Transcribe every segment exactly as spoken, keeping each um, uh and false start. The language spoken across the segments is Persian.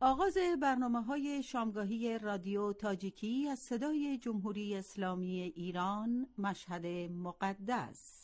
آغاز برنامه‌های شامگاهی رادیو تاجیکی از صدای جمهوری اسلامی ایران، مشهد مقدس.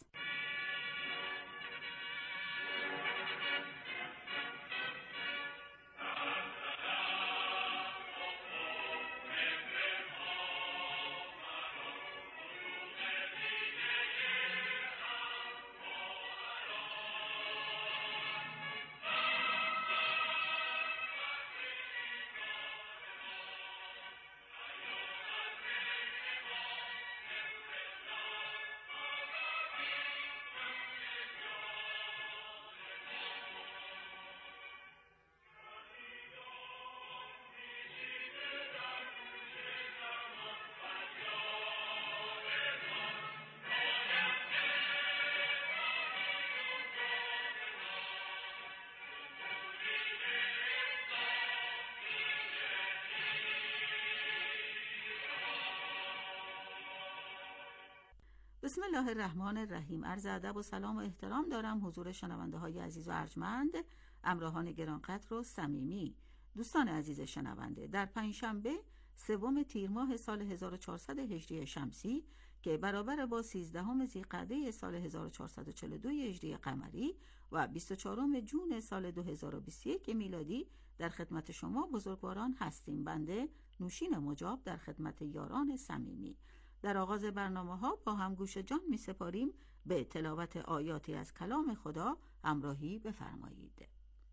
بسم الله الرحمن الرحیم. عرض ادب و سلام و احترام دارم حضور شنونده های عزیز و ارجمند، همراهان گرانقدر و صمیمی، دوستان عزیز شنونده. در پنجشنبه سوم تیر ماه سال هزار و چهارصد هجری شمسی که برابر با سیزدهم ذی‌قعده سال هزار و چهارصد و چهل و دو هجری قمری و بیست و چهارم ژوئن سال دو هزار و بیست و یک میلادی در خدمت شما بزرگواران هستیم. بنده نوشین مجاب در خدمت یاران صمیمی. در آغاز برنامه ها با هم گوش جان می سپاریم به تلاوت آیاتی از کلام خدا. همراهی بفرمایید.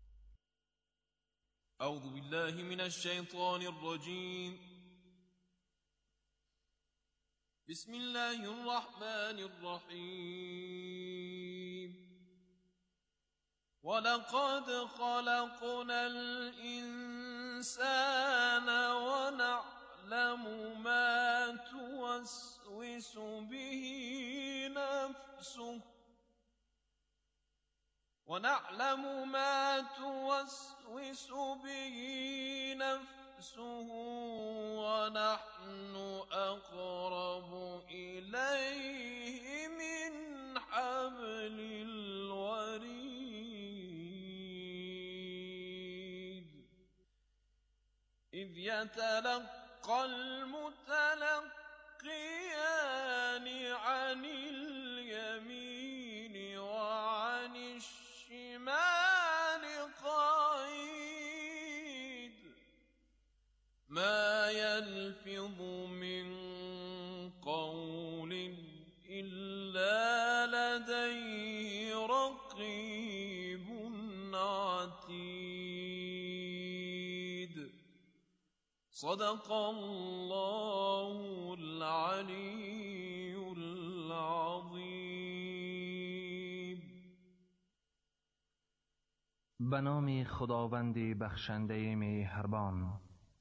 اعوذ بالله من الشیطان الرجیم. بسم الله الرحمن الرحیم. ولقد خلقنا الانسان ونعلم ما توسوس به نفسه ونعلم ما توسوس به نفسه ونحن أقرب إليه من حبل الوريد إذ يتلقى المتلقيان عن اليمين وعن الشمال قعيد ما يلفظ من قول إلا لديه رقيب عتيد صدق الله العلي العظيم. به نام خداوند بخشنده مهربان.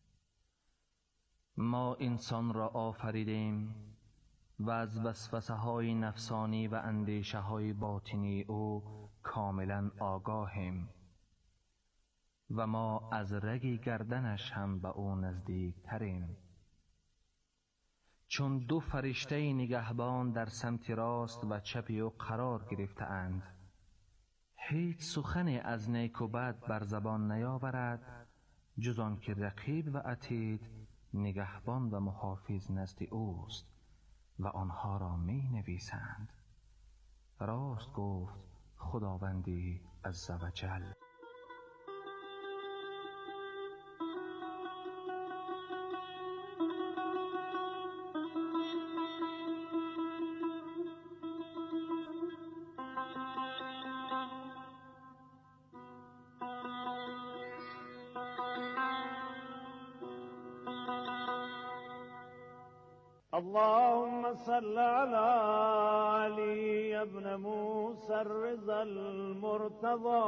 ما انسان را آفریدیم و از وسوسه های نفسانی و اندیشه های باطنی او کاملا آگاهیم و ما از رگ گردنش هم به او نزدیک تریم. چون دو فرشته نگهبان در سمت راست و چپ او قرار گرفته اند، هیچ سخن از نیک و بد بر زبان نیاورد جز آن که رقیب و عتید نگهبان و محافظ نزد اوست و آنها را می نویسند. راست گفت خداوندی عزوجل. اللهم صل على علي ابن موسى الرضا المرتضى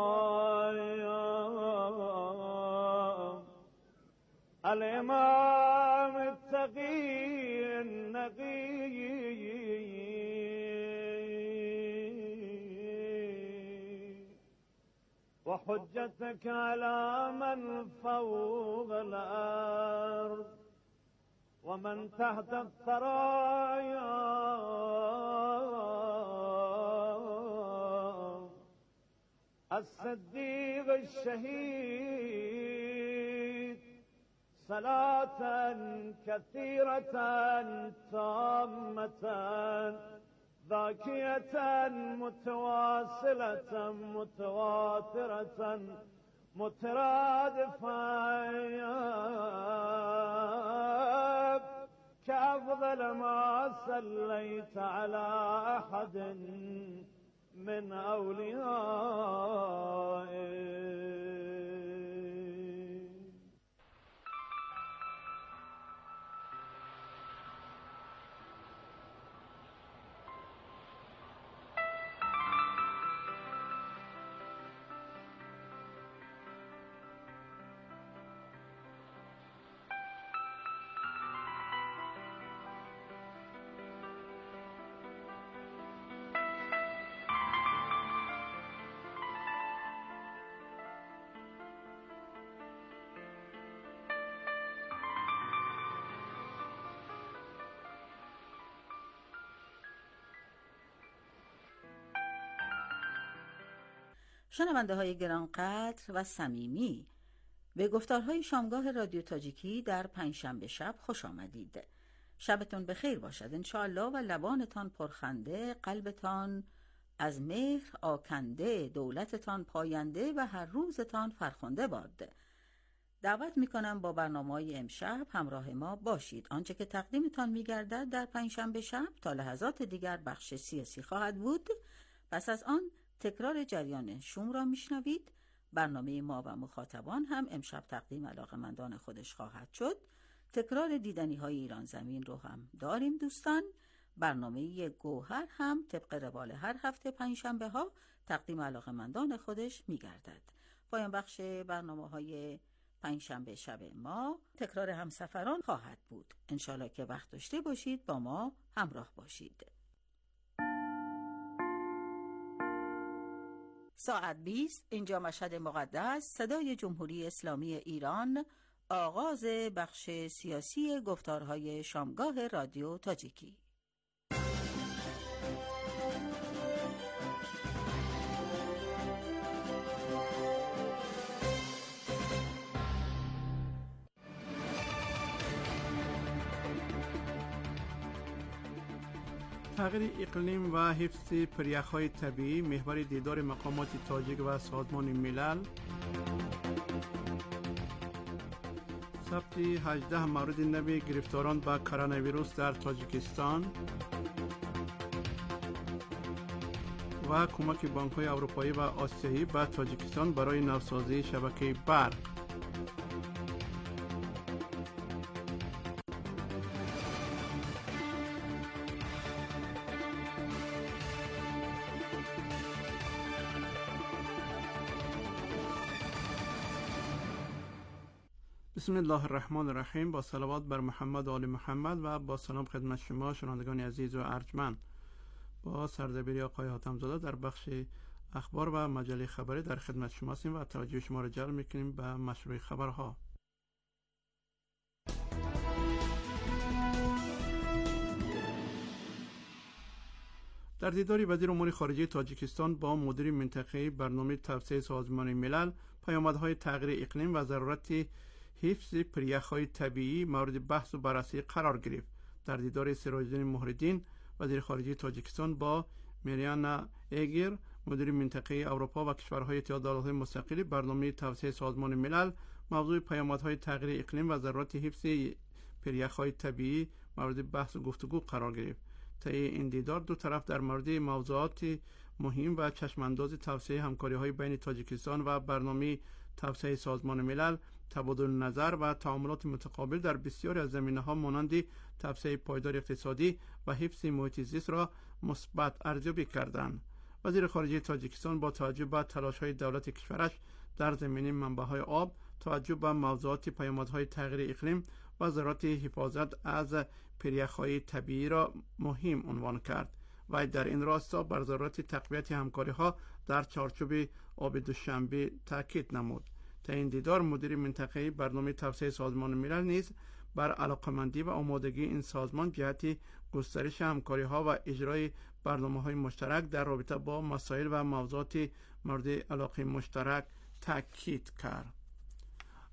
الإمام التقي النقي وحجتك على من فوق الأرض ومن تحت الثرايا الصديق الشهيد صلاة كثيرة تامة ذاكية متواصلة متواترة مترادفة كأفضل ما صليت على أحد من أوليائك. شنونده های گرانقدر و صمیمی، به گفتارهای شامگاه رادیو تاجیکی در پنجشنبه شب خوش آمدید. شبتون بخیر باشد انشاءالله و لبانتان پرخنده، قلبتان از مهر آکنده، دولتتان پاینده و هر روزتان فرخنده باد. دعوت میکنم با برنامه‌های امشب همراه ما باشید. آنچه که تقدیمتان میگردد در پنجشنبه شب تا لحظات دیگر بخش سیاسی خواهد بود. پس از آن تکرار جریان شوم را میشنوید. برنامه ما و مخاطبان هم امشب تقدیم علاقه‌مندان خودش خواهد شد. تکرار دیدنی های ایران زمین رو هم داریم دوستان. برنامه گوهر هم طبق روال هر هفته پنجشنبه ها تقدیم علاقه‌مندان خودش میگردد. پایان بخش برنامه های پنجشنبه شب ما تکرار همسفران خواهد بود. انشالله که وقت داشته باشید با ما همراه باشید. ساعت بیست اینجا مشهد مقدس، صدای جمهوری اسلامی ایران، آغاز بخش سیاسی گفتارهای شامگاه رادیو تاجیکی. تغییر اقلیم و حفظ پریخ‌های طبیعی محور دیدار مقامات تاجیک و سازمان ملل. ثبت هجده مورد نوی گرفتاران با کرونا ویروس در تاجیکستان و کمک بانک‌های اروپایی و آسیایی به تاجیکستان برای نوسازی شبکه برق. بسم الله الرحمن الرحیم. با صلوات بر محمد و آل محمد و با سلام خدمت شما شنوندگان عزیز و ارجمند. با سردبیری آقای حاتم زاده در بخش اخبار و مجله خبری در خدمت شما هستیم و توجه شما را جلب می‌کنیم به مشروع خبرها. در دیداری وزیر امور خارجه تاجیکستان با مدیر منطقه‌ای برنامه توسعه سازمان ملل، پیامدهای تغییر اقلیم و ضرورت حفظ پریخ‌های طبیعی مورد بحث و بررسی قرار گرفت. در دیدار سراج‌الدین مهرالدین وزیر خارجه تاجیکستان با میریانا ایگر مدیر منطقه اروپا و کشورهای اتحاد ایالات مستقل برنامه توسعه سازمان ملل، موضوع پیامدهای تغییر اقلیم و ضرورت حفظ پریخ‌های طبیعی مورد بحث و گفتگو قرار گرفت. طی این دیدار دو طرف در مورد موضوعات مهم و چشمانداز توسعه همکاری‌های بین تاجیکستان و برنامه توسعه سازمان ملل تبادل نظر و تعاملات متقابل در بسیاری از زمینه‌ها مانند توسعه پایدار اقتصادی و حفظ محیط زیست را مثبت ارزیابی کردند. وزیر خارجه تاجیکستان با توجه به تلاش‌های دولت کشورش در زمینه منابع آب، توجه به موضوعات پیامدهای تغییر اقلیم و ضرورت حفاظت از پریخ‌های طبیعی را مهم عنوان کرد و در این راستا بر ضرورت تقویت همکاری‌ها در چارچوب آب دوشنبه تاکید نمود. تا این دیدار مدیر منطقه‌ای برنامه توسعه سازمان ملل نیز بر علاقمندی و آمادگی این سازمان جهت گسترش همکاری‌ها و اجرای برنامه‌های مشترک در رابطه با مسائل و موضوعات مورد علاقه مشترک تاکید کرد.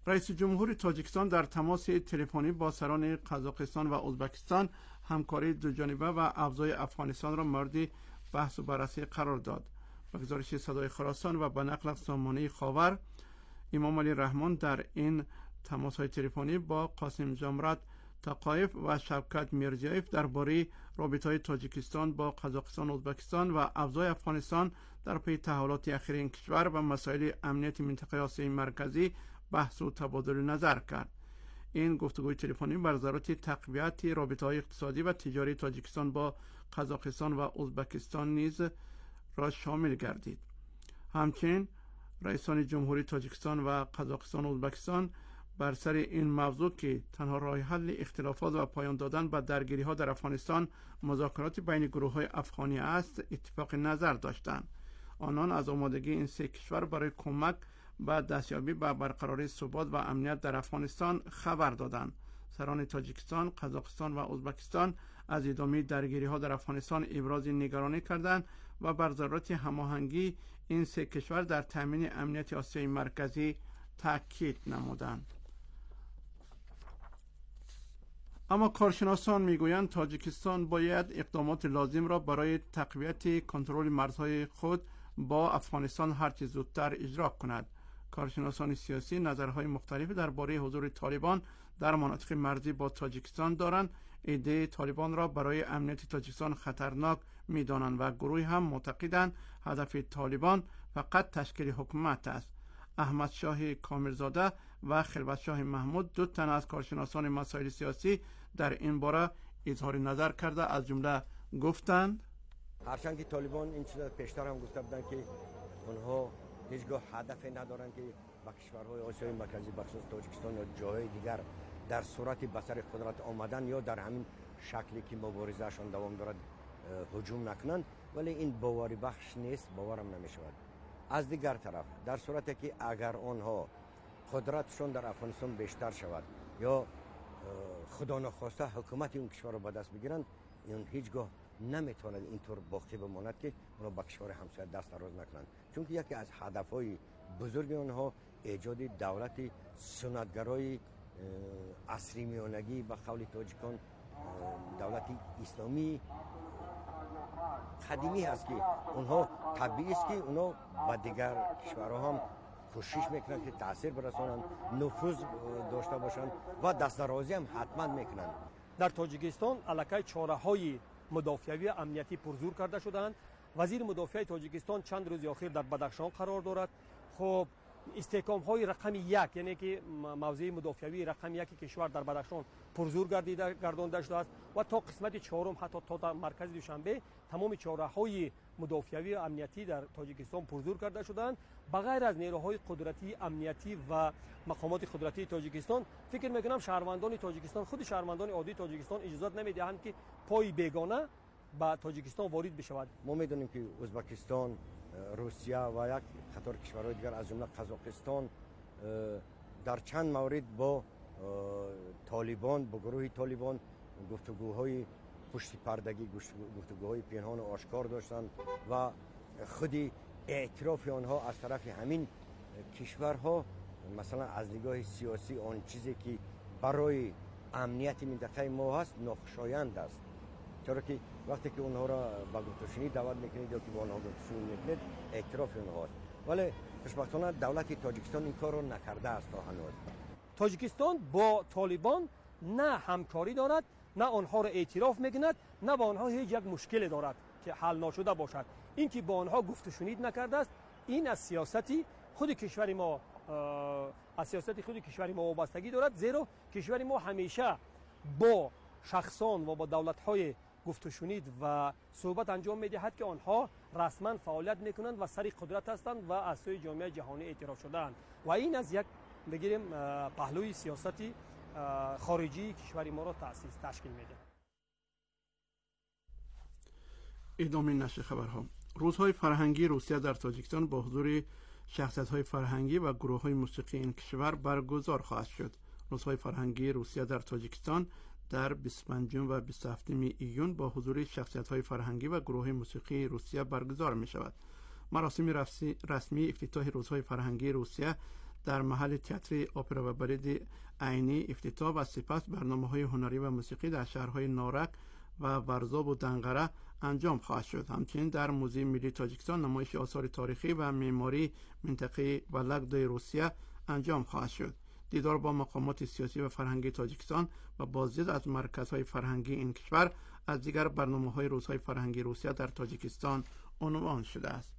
رئیس جمهور تاجیکستان در تماس تلفنی با سران قزاقستان و ازبکستان همکاری دوجانبه و افزای افغانستان را مورد بحث و بررسی قرار داد. به گزارش صدای خراسان و به نقل از سامانه خاور، امام علی رحمان در این تماس‌های تلفنی با قاسم جمرات تقایف و شوکت میرزیایف درباره رابطه‌های تاجیکستان با قزاقستان و ازبکستان و افزای افغانستان در پی تحولات اخیر این کشور و مسائل امنیت منطقه آسیای مرکزی بحث و تبادل نظر کرد. این گفتگوی تلفنی بر ضرورت تقویت رابطه‌های اقتصادی و تجاری تاجیکستان با قزاقستان و ازبکستان نیز را شامل گردید. همچنین رئیسان جمهوری تاجیکستان و قزاقستان و ازبکستان بر سر این موضوع که تنها راه حل اختلافات و پایان دادن به درگیری‌ها در افغانستان مذاکرات بین گروه‌های افغانی است اتفاق نظر داشتند. آنان از آمادگی این سه کشور برای کمک به دستیابی به برقراری ثبات و امنیت در افغانستان خبر دادند. سران تاجیکستان، قزاقستان و ازبکستان از ادامه درگیری‌ها در افغانستان ابراز نگرانی کردند و بر ضرورت هماهنگی این سه کشور در تامین امنیت آسیای مرکزی تاکید نمودند. اما کارشناسان میگویند تاجیکستان باید اقدامات لازم را برای تقویت کنترل مرزهای خود با افغانستان هرچه زودتر اجرا کند. کارشناسان سیاسی نظرهای مختلفی درباره حضور طالبان در مناطق مرزی با تاجیکستان دارند. ایده طالبان را برای امنیت تاجیکستان خطرناک می‌دانند و گروهی هم معتقدند هدف طالبان فقط تشکیل حکومت است. احمد شاه کاملزاده و خلوت شاه محمود دو تن از کارشناسان مسائل سیاسی در این باره اظهار نظر کرده، از جمله گفتند هرچند که طالبان این چیزا پیشتر هم گفته بودند که اونها هیچگاه هدف ندارند که با کشورهای آسیای مرکزی بخصوص تاجیکستان یا جاهای دیگر در صورت بسر قدرت آمدن یا در همین شکلی که مبارزهشان دوام دارد هجوم نکنند، ولی این باوری بخش نیست، باورم نمیشود. از دیگر طرف در صورتی که اگر آنها قدرتشون در افغانستان بیشتر شود یا خدا نخواسته حکومت اون کشور را به دست بگیرند، این هیچگاه نمیتواند اینطور باقی بماند که اونها با کشور همسایه دست دراز نکنند، چون که یکی از هدفهای بزرگ آنها ایجاد دولت سنتگرای عصری میانگی به قول تاجیکان دولت اسلامی قدیمی هست که اونها طبیعی است که اونها با دیگر کشورها هم کوشش میکنند که تاثیر برسانند، نفوذ داشته باشند و دسترازی هم حتما میکنند. در تاجیکستان الکی چاره‌های مدافعی امنیتی پرزور کرده شدند. وزیر مدافع تاجیکستان چند روز اخیر در بدخشان قرار دارد. خب استحکام های رقم یک، یعنی که موضع مدافعی رقم یک کشور در بدخشان پرزور گردیده گردانده شده است و تا قسمت چهارم حتی تا در مرکز دوشنبه تمام چهاره‌های مدافعی امنیتی در تاجیکستان پرزور کرده شدند. بغیر از نیروهای قدرتی امنیتی و مقامات قدرتی تاجیکستان، فکر میکنم شهروندان تاجیکستان، خود شهروندان عادی تاجیکستان اجازه نمیدهند که پای بیگانه به تاجیکستان وارد بشود. ما میدونیم که ازبکستان، روسیه و یک قطار کشورهای دیگر از جمله قزاقستان در چند مورد با طالبان، با گروه طالبان گفتگوهای پشت پردگی، گفتگوهای پنهان و آشکار داشتند و خودی اعتراف آنها از طرف همین کشورها مثلا از نگاه سیاسی آن چیزی که برای امنیت منطقه ما هست ناخوشایند است، چرا که وقتی که اونها را با گفتگوشنی دعوت میکنید یا که با اونها گفتگو میکنید اعتراف اونها است، ولی خوشبختانه دولت تاجیکستان این کار را نکرده است تا هنوز. تاجیکستان با طالبان نه همکاری دارد، نه آنها را اعتراف میکند، نه با آنها هیچ یک مشکل دارد که حل نشده باشد. این که با آنها گفت و شنید نکرده است، این از سیاستی خود کشور ما از سیاست خود کشور ما وابستگی دارد، زیرا کشور ما همیشه با شخصان و با دولت‌های گفت و شنید و صحبت انجام می‌دهد که آنها رسما فعالیت می‌کنند و سر قدرت هستند و از سوی جامعه جهانی اعتراف شده‌اند و این از یک بگیریم پهلوی سیاستی خارجی کشور ما را تأسیس تشکیل میده. ادامه نشر خبرها. روزهای فرهنگی روسیه در تاجیکستان با حضور شخصیت‌های فرهنگی و گروه‌های موسیقی این کشور برگزار خواهد شد. روزهای فرهنگی روسیه در تاجیکستان در بیست و پنجم و بیست و هفتم ایون با حضور شخصیت‌های فرهنگی و گروه موسیقی روسیه برگزار می‌شود. مراسم رسمی افتتاح روزهای فرهنگی روسیه در محل تئاتر اپرا و بالت عینی افتتاح و سپس برنامه‌های هنری و موسیقی در شهرهای نارک و ورزاب و دنقره انجام خواهد شد. همچنین در موزه ملی تاجیکستان نمایش آثار تاریخی و معماری منطقه ولگدای روسیه انجام خواهد شد. دیدار با مقامات سیاسی و فرهنگی تاجیکستان و بازدید از مرکزهای فرهنگی این کشور از دیگر برنامه‌های روزهای فرهنگی روسیه در تاجیکستان عنوان شده است.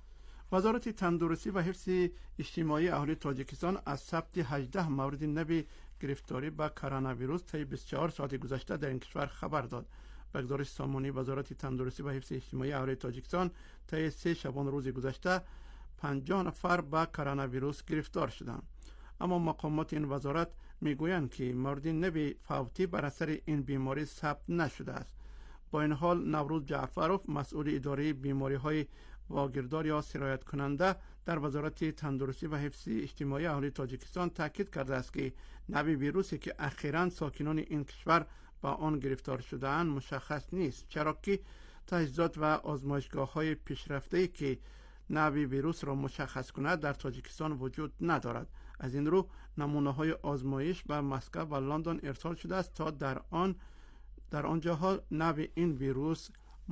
وزارت تندرستی و حفظ اجتماعی اهالی تاجیکستان از ثبت هجده مورد نوی گرفتاری با کرونا ویروس طی بیست و چهار ساعت گذشته در این کشور خبر داد. به گزارش سامانه وزارت تندرستی و حفظ اجتماعی اهالی تاجیکستان طی سه شبان روز گذشته پنجاه نفر با کرونا ویروس گرفتار شدند. اما مقامات این وزارت میگویند که مورد نوی فوتی بر اثر این بیماری ثبت نشده است. با این حال نوروز جعفروف مسئول اداره بیماری‌های واگیردار یا سرایت کننده در وزارت تندرستی و حفظ اجتماعی اهالی تاجیکستان تاکید کرده است که نوع ویروسی که اخیراً ساکنان این کشور با آن گرفتار شده‌اند مشخص نیست، چرا که تجهیزات و آزمایشگاه‌های پیشرفته‌ای که نوع ویروس را مشخص کند در تاجیکستان وجود ندارد. از این رو نمونه‌های آزمایش به مسکو و لندن ارسال شده است تا در آن در آنجاها نوع این ویروس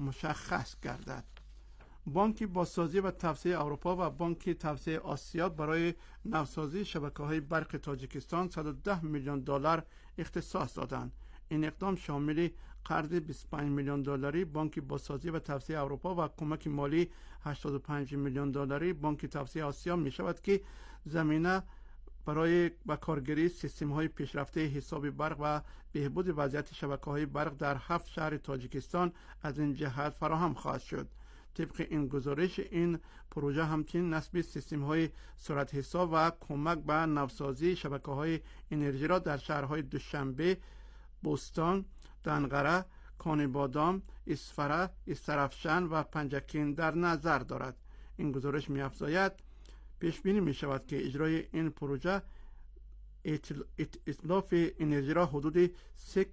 مشخص گردد. بانک بازسازی و توسعه اروپا و بانک توسعه آسیا برای نوسازی شبکه‌های برق تاجیکستان صد و ده میلیون دلار اختصاص دادند. این اقدام شامل قرض بیست و پنج میلیون دلاری بانک بازسازی و توسعه اروپا و کمک مالی هشتاد و پنج میلیون دلاری بانک توسعه آسیا می شود که زمینه برای به کارگیری سیستم‌های پیشرفته حساب برق و بهبود وضعیت شبکه‌های برق در هفت شهر تاجیکستان از این جهت فراهم خواهد شد. طبق این گزارش این پروژه همچنین نصب سیستم‌های سرعت حساب و کمک به نوسازی شبکه‌های انرژی را در شهرهای دوشنبه، بوستان، دنقره، کانبادام، اسفره، استرافشن و پنجکین در نظر دارد. این گزارش می‌افزاید پیش بینی می شود که اجرای این پروژه اتلاف انرژی را حدود سه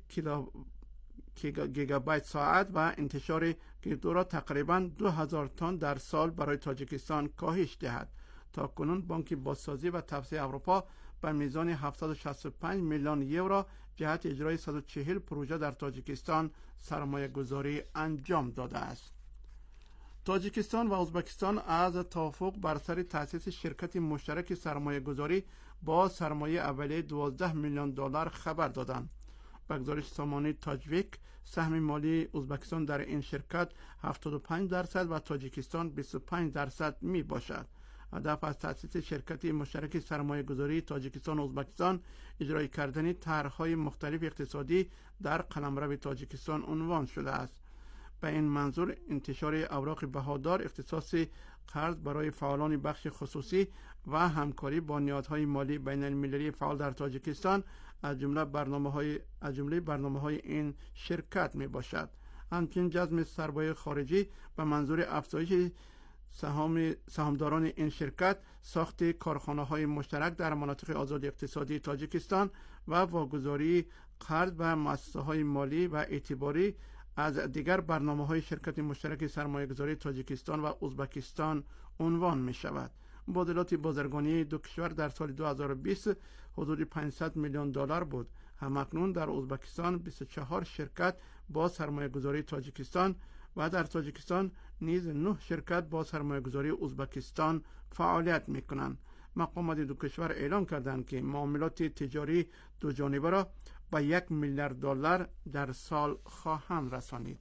گیگابایت ساعت و انتشار گردو را تقریبا دو هزار تن در سال برای تاجیکستان کاهش دهد. تا کنون بانک بازسازی و توسعه اروپا به میزان هفتصد و شصت و پنج میلیون یورو جهت اجرای صد و چهل پروژه در تاجیکستان سرمایه گذاری انجام داده است. تاجیکستان و ازبکستان از توافق بر سر تأسیس شرکت مشترک سرمایه گذاری با سرمایه اولیه دوازده میلیون دلار خبر دادند. به گزارش سامانه تاجویک سهم مالی ازبکستان در این شرکت هفتاد و پنج درصد و تاجیکستان بیست و پنج درصد می باشد. هدف از تأسیس شرکت مشترک سرمایه گذاری تاجیکستان و ازبکستان اجرای کردن طرح‌های مختلف اقتصادی در قلمرو تاجیکستان عنوان شده است. به این منظور انتشار اوراق بهادار، اختصاص قرض برای فعالان بخش خصوصی و همکاری با نهادهای مالی بین المللی فعال در تاجیکستان از جمله برنامه‌های از جمله برنامه‌های این شرکت می باشد. همچنین جذب سرمایه خارجی به منظور افزایش سهام سهامداران این شرکت، ساخت کارخانه‌های مشترک در مناطق آزاد اقتصادی تاجیکستان و واگذاری قرض به مؤسسه‌های مالی و اعتباری از دیگر برنامه‌های شرکت مشترک سرمایه‌گذاری تاجیکستان و ازبکستان عنوان می شود. مبادلات بازرگانی دو کشور در سال دو هزار و بیست حدود پانصد میلیون دلار بود. همکنون در ازبکستان بیست و چهار شرکت با سرمایه‌گذاری تاجیکستان و در تاجیکستان نیز نه شرکت با سرمایه‌گذاری ازبکستان فعالیت می‌کنند. مقامات دو کشور اعلام کردند که معاملات تجاری دو جانبه را به یک میلیارد دلار در سال خواهند رسانید.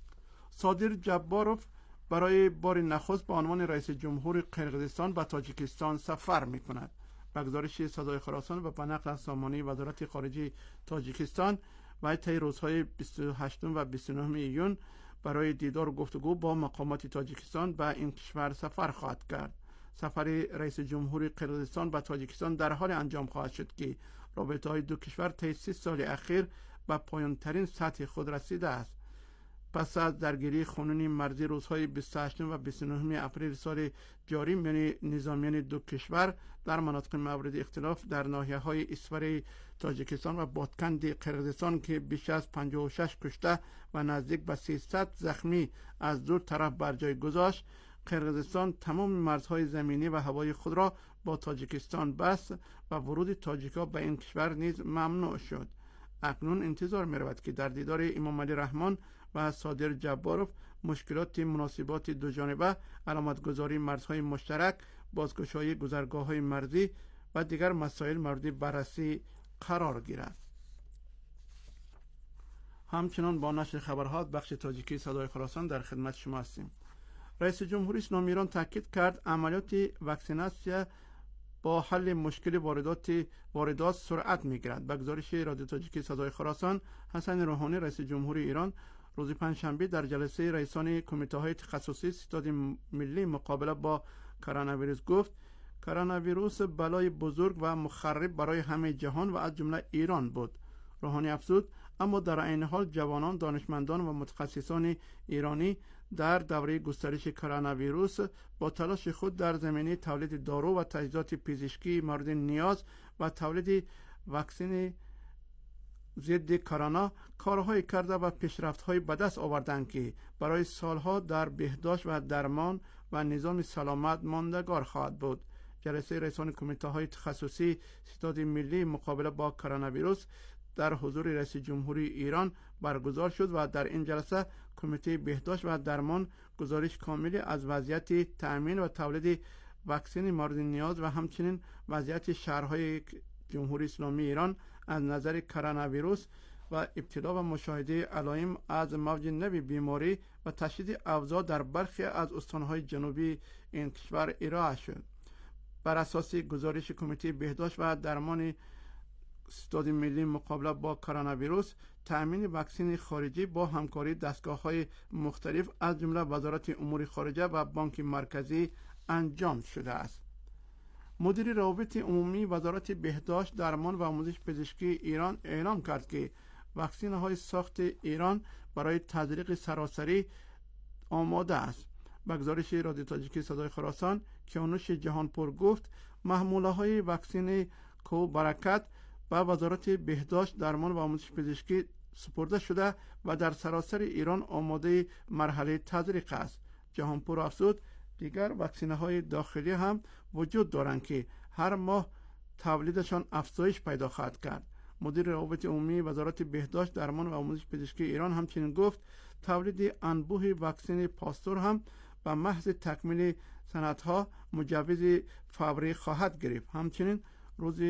صادر جباروف برای بار نخست به عنوان رئیس جمهور قرقیزستان به تاجیکستان سفر می‌کند. به گزارش صدای خراسان و به نقل از سامانه وزارت خارجه تاجیکستان و طی روزهای بیست و هشتم و بیست و نهم ایون برای دیدار و گفتگو با مقامات تاجیکستان به این کشور سفر خواهد کرد. سفر رئیس جمهور قرقیزستان به تاجیکستان در حال انجام خواهد شد که رابطه‌های دو کشور طی سی سال اخیر به پایان‌ترین سطح خود رسیده است. پس از درگیری خونین مرزی روزهای بیست و هشتم و بیست و نهم اپریل سال جاری میان نظامیان دو کشور در مناطق مورد اختلاف در ناحیه‌های اسفره تاجیکستان و بادکند قرقیزستان که بیش از پنجاه و شش کشته و نزدیک به سیصد زخمی از دو طرف بر جای گذاشت، قرقیزستان تمام مرزهای زمینی و هوایی خود را با تاجیکستان بست و ورود تاجیکا به این کشور نیز ممنوع شد. اکنون انتظار می رود که در دیدار امام علی رحمان و صادر جباروف مشکلات مناسبات دو جانبه، علامتگذاری مرزهای مشترک، بازگشایی گذرگاه‌های مرزی و دیگر مسائل مورد بررسی قرار گیرد. همچنان با نشر خبرها بخش تاجیکی صدای خراسان در خدمت شما هستیم. رئیس جمهوری اسلامی ایران تاکید کرد عملیات واکسیناسیون با حل مشکل واردات واردات سرعت می‌گیرد. به گزارش رادیو تاجیکی صدای خراسان، حسن روحانی رئیس جمهوری ایران روز پنجشنبه در جلسه رئیسان کمیته‌های تخصصی ستاد ملی مقابله با کرونا ویروس گفت کرونا ویروس بلای بزرگ و مخرب برای همه جهان و از جمله ایران بود. روحانی افزود اما در عین حال جوانان، دانشمندان و متخصصان ایرانی در دوره گسترش کرونا ویروس با تلاش خود در زمینه تولید دارو و تجهیزات پزشکی مورد نیاز و تولید واکسن ضد کرونا کارهای کرده و پیشرفت‌های به دست آوردند که برای سالها در بهداشت و درمان و نظام سلامت ماندگار خواهد بود. جلسه رئیسان کمیته‌های تخصصی ستاد ملی مقابله با کرونا ویروس در حضور رئیس جمهوری ایران برگزار شد و در این جلسه کمیته بهداشت و درمان گزارش کاملی از وضعیت تأمین و تولید واکسن مورد نیاز و همچنین وضعیت شهرهای جمهوری اسلامی ایران از نظر کرونا ویروس و ابتلا و مشاهده علائم از موج نوی بیماری و تشدید اوضاع در برخی از استانهای جنوبی این کشور ارائه شد. بر اساس گزارش کمیته بهداشت و درمان ستاد ملی مقابله با کرونا ویروس، تأمین واکسن خارجی با همکاری دستگاه‌های مختلف از جمله وزارت امور خارجه و بانک مرکزی انجام شده است. مدیر روابط عمومی وزارت بهداشت، درمان و آموزش پزشکی ایران اعلام کرد که واکسن‌های ساخت ایران برای تزریق سراسری آماده است. به گزارش رادیو تاجیکی صدای خراسان، کیانوش جهانپور گفت محموله‌های واکسن کو برکت به وزارت بهداشت، درمان و آموزش پزشکی سپرده شده و در سراسر ایران آماده مرحله تزریق است. جهانپور افزود دیگر واکسن‌های داخلی هم وجود دارند که هر ماه تولیدشان افزایش پیدا خواهد کرد. مدیر روابط عمومی وزارت بهداشت، درمان و آموزش پزشکی ایران همچنین گفت تولید انبوه واکسن پاستور هم به محض تکمیل سندها مجوز فوری خواهد گرفت. همچنین روز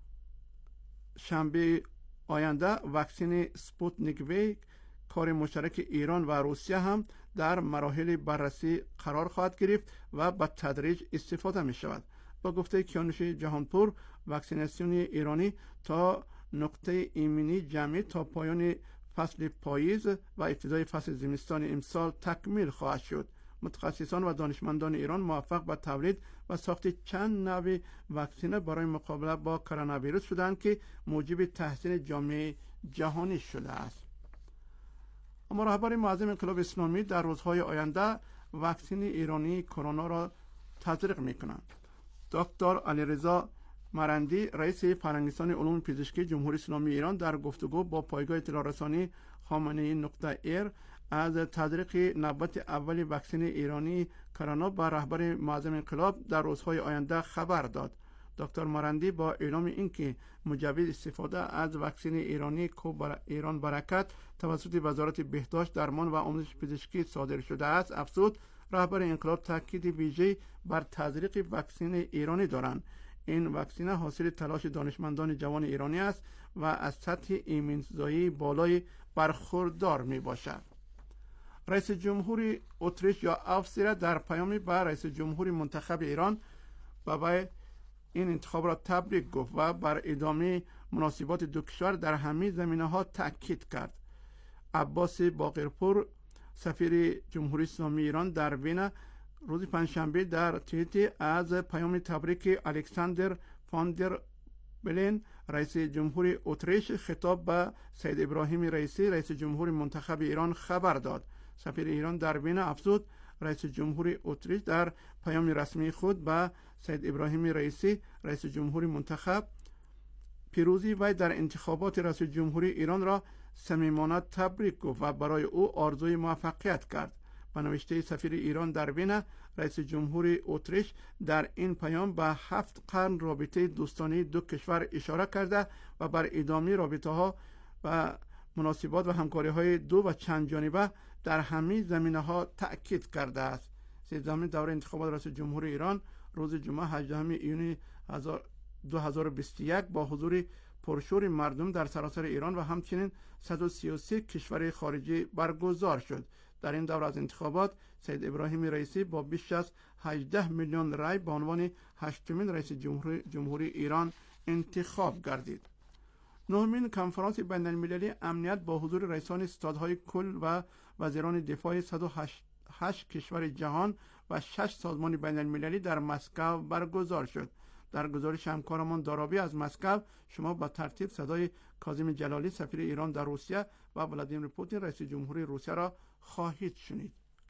شنبه آینده واکسن سپوتنیک وی کار مشترک ایران و روسیه هم در مراحل بررسی قرار خواهد گرفت و به تدریج استفاده می شود. با گفته کیانوش جهانپور، واکسیناسیون ایرانی تا نقطه ایمنی جمعی تا پایان فصل پاییز و ابتدای فصل زمستان امسال تکمیل خواهد شد. متخصصان و دانشمندان ایران موفق به تولید و ساخت چند نوع واکسن برای مقابله با کرونا ویروس شدند که موجب تحسین جامعه جهانی شده است. اما رهبر معظم انقلاب اسلامی در روزهای آینده واکسن ایرانی کرونا را تزریق می‌کنند. دکتر علیرضا مرندی رئیس فرنگستان علوم پزشکی جمهوری اسلامی ایران در گفتگو با پایگاه اطلاع رسانی خامنه‌ای نقطه ایر از تزریق نوبت اول واکسن ایرانی کرونا با رهبر معظم انقلاب در روزهای آینده خبر داد. دکتر مرندی با اعلام اینکه مجوز استفاده از واکسن ایرانی کو بر ایران برکت توسط وزارت بهداشت، درمان و آموزش پزشکی صادر شده است، افزود رهبر انقلاب تاکید ویژه‌ای بر تزریق واکسن ایرانی دارند. این واکسن حاصل تلاش دانشمندان جوان ایرانی است و از سطح ایمن‌زایی بالای برخوردار می باشد. رئیس جمهوری اتریش یا افسیره در پیامی به رئیس جمهوری منتخب ایران به این انتخاب را تبریک گفت و بر ادامه مناسبات دو کشور در همه زمینه‌ها تاکید کرد. عباس باقرپور سفیر جمهوری اسلامی ایران در وین روز پنجشنبه در توییت از پیام تبریک الکساندر فاندر بلن رئیس جمهوری اتریش خطاب به سید ابراهیم رئیسی رئیس جمهوری منتخب ایران خبر داد. سفیر ایران در وین افزود رئیس جمهوری اتریش در پیام رسمی خود به سید ابراهیم رئیسی رئیس جمهوری منتخب پیروزی وی در انتخابات رئیس جمهوری ایران را صمیمانه تبریک گفت و برای او آرزوی موفقیت کرد. به نوشته سفیر ایران در وین، رئیس جمهور اتریش در این پیام به هفت قرن رابطه دوستانه دو کشور اشاره کرده و بر ادامه رابطه ها و مناسبات و همکاری های دو و چند جانبه در همه زمینه ها تأکید کرده است. سیزدهمین دوره انتخابات رئیس جمهور ایران روز جمعه هجدهم ایون دو هزار و بیست و یک با حضور پرشور مردم در سراسر ایران و همچنین صد و سی و سه کشور خارجی برگزار شد. در این دوره از انتخابات سید ابراهیم رئیسی با بیش از هجده میلیون رای به عنوان هشتمین رئیس جمهور جمهوری ایران انتخاب گردید. نهمین کنفرانس بین المللی امنیت با حضور رئیسان استادهای کل و وزیران دفاع صد و هشت کشور جهان و شش سازمان بین المللی در مسکو برگزار شد. در گزارش همکارمان دارابی از مسکو شما با ترتیب صدای کاظم جلالی سفیر ایران در روسیه و ولادیمیر پوتین رئیس جمهوری روسیه را خواهید شنید.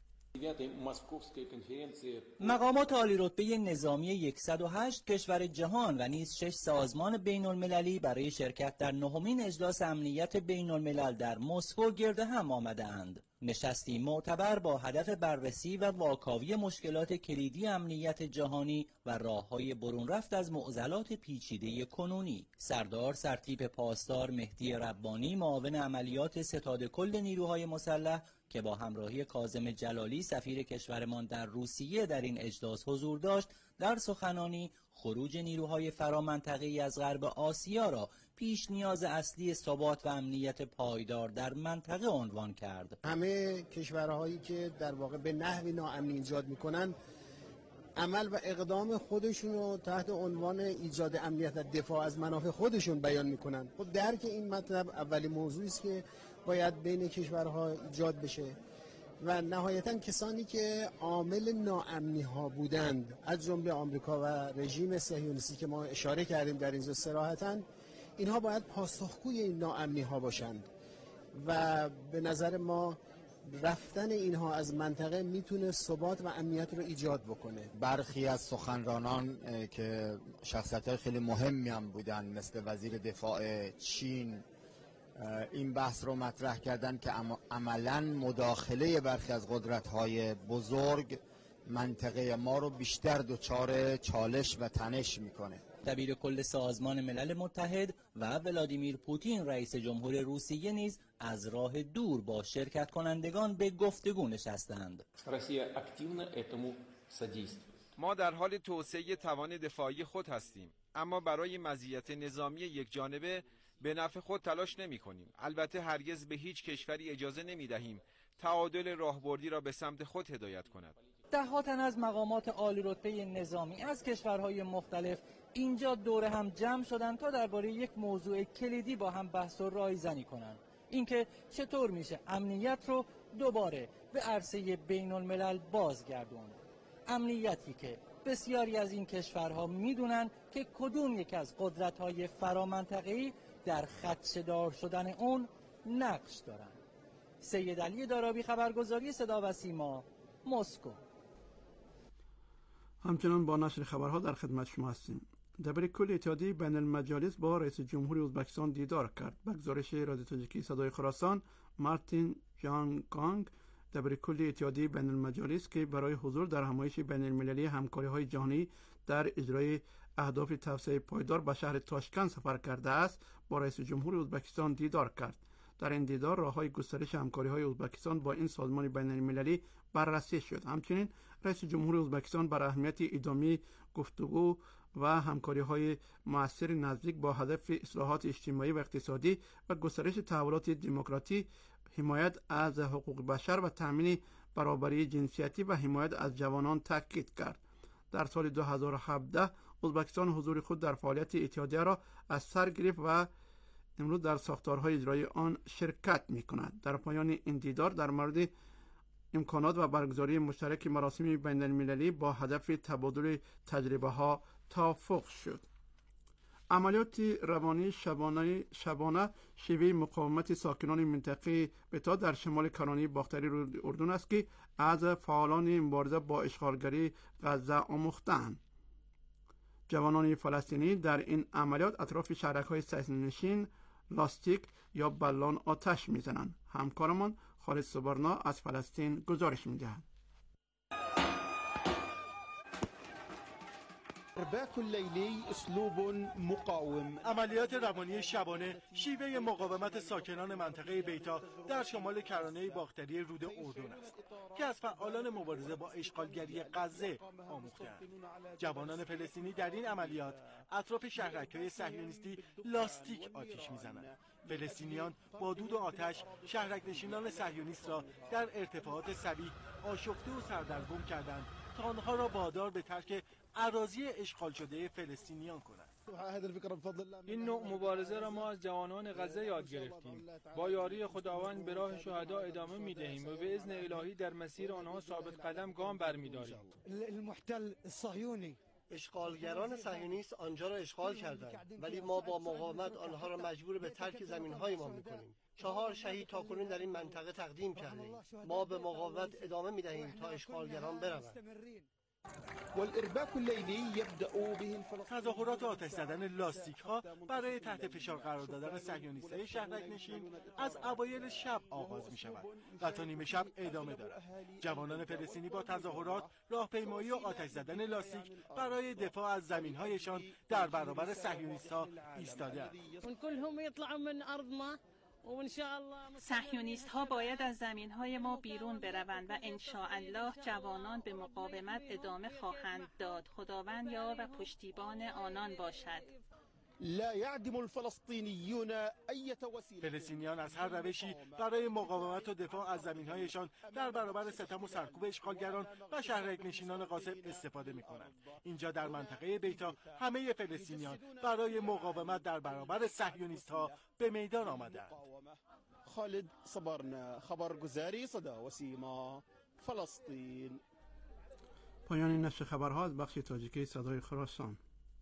مقامات عالی رتبه نظامی صد و هشت کشور جهان و نیز شش سازمان بین المللی برای شرکت در نهمین اجلاس امنیت بین الملل در مسکو گرد هم آمدند. نشستی معتبر با هدف بررسی و واکاوی مشکلات کلیدی امنیت جهانی و راه‌های برون رفت از معضلات پیچیده کنونی. سردار سرتیپ پاسدار مهدی ربانی معاون عملیات ستاد کل نیروهای مسلح که با همراهی کاظم جلالی سفیر کشورمان در روسیه در این اجلاس حضور داشت، در سخنانی خروج نیروهای فرامنطقه‌ای از غرب آسیا را پیش نیاز اصلی ثبات و امنیت پایدار در منطقه عنوان کرد. همه کشورهایی که در واقع به نحوی ناامنی ایجاد میکنن عمل و اقدام خودشون رو تحت عنوان ایجاد امنیت و دفاع از منافع خودشون بیان میکنن. خب درک این مطلب اولین موضوعی است که باید بین کشورها ایجاد بشه و نهایتا کسانی که عامل ناامنی ها بودند از جمله آمریکا و رژیم صهیونیستی که ما اشاره کردیم در اینجا صراحتاً، اینها باید پاسخگوی این ناامنی ها باشند و به نظر ما رفتن اینها از منطقه میتونه ثبات و امنیت رو ایجاد بکنه. برخی از سخنرانان که شخصیت‌های خیلی مهمی هم بودن مثل وزیر دفاع چین این بحث رو مطرح کردن که عملاً مداخله برخی از قدرت‌های بزرگ منطقه ما رو بیشتر دچار چالش و تنش میکنه. دبیر کل سازمان ملل متحد و ولادیمیر پوتین رئیس جمهور روسیه نیز از راه دور با شرکت کنندگان به گفتگو نشستند. ما در حال توسعه توان دفاعی خود هستیم، اما برای مزیت نظامی یک جانبه به نفع خود تلاش نمی کنیم. البته هرگز به هیچ کشوری اجازه نمی دهیم تعادل راهبردی را به سمت خود هدایت کند. ده تن از مقامات عالی رتبه نظامی از کشورهای مختلف اینجا دور هم جمع شدن تا درباره یک موضوع کلیدی با هم بحث و رایزنی کنند. اینکه چطور میشه امنیت رو دوباره به عرصه بین الملل بازگردوند. امنیتی که بسیاری از این کشورها میدونن که کدوم یک از قدرت‌های فرامنطقه‌ای در خدشه‌دار شدن اون نقش دارن. سید علی دارابی، خبرگزاری صدا و سیما، مسکو. همچنان با نشر خبرها در خدمت شما هستیم. دبیر کل اتحادیه بین المجالس با رئیس جمهوری ازبکستان دیدار کرد. به گزارش رادیو تاجیکی صدای خراسان، مارتین جانگانگ دبیر کل اتحادیه بین المجالس که برای حضور در همایش بین المللی همکاری های جهانی در اجرای اهداف توسعه پایدار به شهر تاشکند سفر کرده است، با رئیس جمهوری ازبکستان دیدار کرد. در این دیدار راههای گسترش همکاری های ازبکستان با این سازمان بین المللی بررسی شد. همچنین رئیس جمهوری ازبکستان بر اهمیت ادامه گفتگو و همکاری های مؤثر نزدیک با هدف اصلاحات اجتماعی و اقتصادی و گسترش تحولات دموکراتی، حمایت از حقوق بشر و تامین برابری جنسیتی و حمایت از جوانان تاکید کرد. در سال دو هزار و هفده ازبکستان حضور خود در فعالیت اتحادیه را از سر گرفت و امروز در ساختارهای اجرایی آن شرکت می کند. در پایان این دیدار در مورد امکانات و برگزاری مشترک مراسم بین المللی با هدف تبادل تجربه ها توافق شد. عملیات روانی شبانه شبانه شیوه مقاومت ساکنان منطقه بتا در شمال کرانه باختری اردن است که از فعالان مبارزه با اشغالگری غزه آموختند. جوانان فلسطینی در این عملیات اطراف شهرک‌های سیزن نشین، لاستیک یا بلان آتش میزنند. همکارمان خالد سبارنا از فلسطین گزارش می‌دهد. ارباك اللیلی اسلوب مقاوم. عملیات روانی شبانه شیوه مقاومت ساکنان منطقه بیتا در شمال کرانه باختری رود اردن است که از فعالان مبارزه با اشغالگری غزه آموخته‌اند. جوانان فلسطینی در این عملیات اطراف شهرک‌های صهیونیستی لاستیک آتش می‌زنند. فلسطینیان با دود و آتش شهرک‌نشینان صهیونیست را در ارتفاعات سریع آشفته و سردرگم کردند تا آنها را وادار به ترک اراضی اشغال شده فلسطینیان کنند. این نوع مبارزه را ما از جوانان غزه یاد گرفتیم. با یاری خداوند به راه شهدا ادامه می‌دهیم و به اذن الهی در مسیر آنها ثابت قدم گام برمی‌داریم. المحتل الصهیونی، اشغالگران صهیونیست آنجا را اشغال کردند، ولی ما با مقاومت آنها را مجبور به ترک زمین‌های ما می‌کنیم. چهار شهید تاکنون در این منطقه تقدیم کردیم. ما به مقاومت ادامه می‌دهیم تا اشغالگران بروند. والارباك اللیلی یبدأ به تظاهرات آتش زدن لاستیک ها برای تحت فشار قرار دادن صهیونیست‌های شهرک‌نشین از اوایل شب آغاز می شود و تا نیمه شب ادامه دارد. جوانان فلسطینی با تظاهرات، راهپیمایی و آتش زدن لاستیک برای دفاع از زمین‌هایشان در برابر صهیونیست‌ها ایستاده‌اند. صهیونیست ها باید از زمین های ما بیرون بروند و انشاءالله جوانان به مقاومت ادامه خواهند داد. خداوند یار و پشتیبان آنان باشد. لا يعدم الفلسطينيون أي وسيلة. فلسطینیان از هر روشی برای مقاومت و دفاع از زمین‌هایشان در برابر ستم و سرکوب اشغالگران و شهرک‌نشینان غاصب استفاده می‌کنند. اینجا در منطقه بیتا همه فلسطینیان برای مقاومت در برابر صهیونیست‌ها به میدان آمدند. خالد صبرنا، خبرگزاری صدا و سیما، فلسطین. پایان نشر خبرها از بخش تاجیکی صدای خراسان.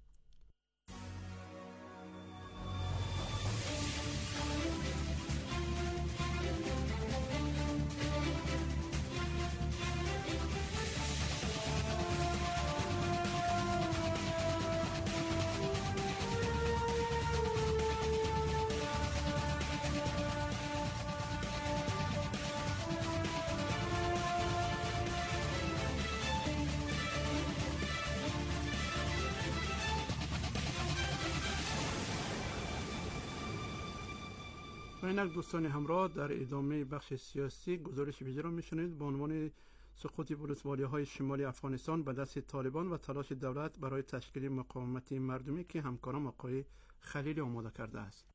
و اینک دوستان همراه در ادامه بخش سیاسی گزارش ویژه را میشنید با عنوان سقوط ولسوالی های شمالی افغانستان به دست طالبان و تلاش دولت برای تشکیل مقاومت مردمی که همکاران آقای خلیلی آماده کرده است.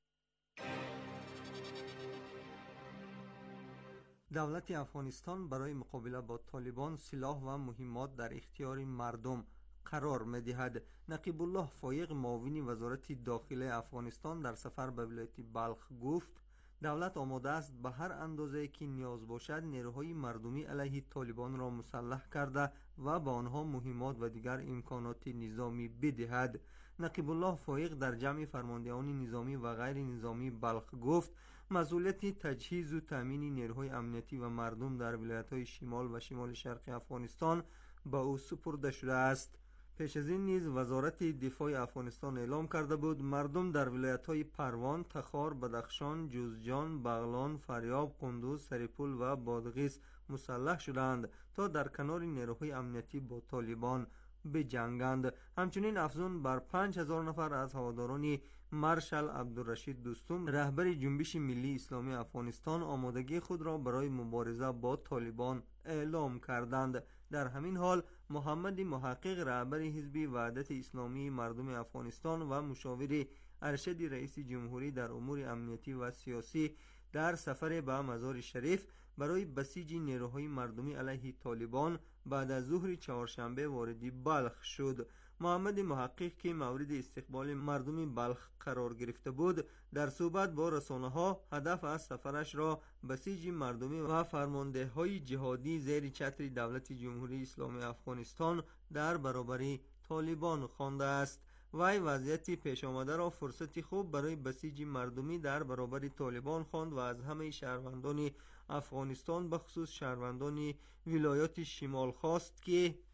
دولت افغانستان برای مقابله با طالبان سلاح و مهمات در اختیار مردم قرار می‌دهد. نقیب الله فایق معاون وزارت داخله افغانستان در سفر به ولایت بلخ گفت دولت آماده است به هر اندازه که نیاز باشد نیروهای مردمی علیه طالبان را مسلح کرده و به آنها مهمات و دیگر امکانات نظامی بدهد. نقیب الله فایق در جمع فرماندهان نظامی و غیر نظامی بلخ گفت مسئولیت تجهیز و تامین نیروهای امنیتی و مردم در ولایت‌های شمال و شمال شرقی افغانستان به او سپرده شده است. پیش از این نیز وزارت دفاع افغانستان اعلام کرده بود مردم در ولایت‌های پروان، تخار، بدخشان، جوزجان، بغلان، فاریاب، قندوز، سریپول و بادغیس مسلح شدند تا در کنار نیروهای امنیتی با طالبان بجنگند. همچنین افزون بر پنج هزار نفر از هواداران مارشال عبدالرشید دوستم رهبر جنبش ملی اسلامی افغانستان آمادگی خود را برای مبارزه با طالبان اعلام کردند. در همین حال محمد محقق رهبر حزب وحدت اسلامی مردم افغانستان و مشاور ارشد رئیس جمهوری در امور امنیتی و سیاسی در سفر به مزار شریف برای بسیج نیروهای مردمی علیه طالبان بعد از ظهر چهارشنبه وارد بلخ شد. محمد محقق که مورد استقبال مردم بلخ قرار گرفته بود در صحبت با رسانه‌ها هدف از سفرش را بسیج مردمی و فرمانده های جهادی زیر چتر دولت جمهوری اسلامی افغانستان در برابر طالبان خوانده است. وی وضعیت پیش آمده را فرصتی خوب برای بسیج مردمی در برابر طالبان خواند و از همه شهروندان افغانستان بخصوص شهروندان ولایات شمال خواست که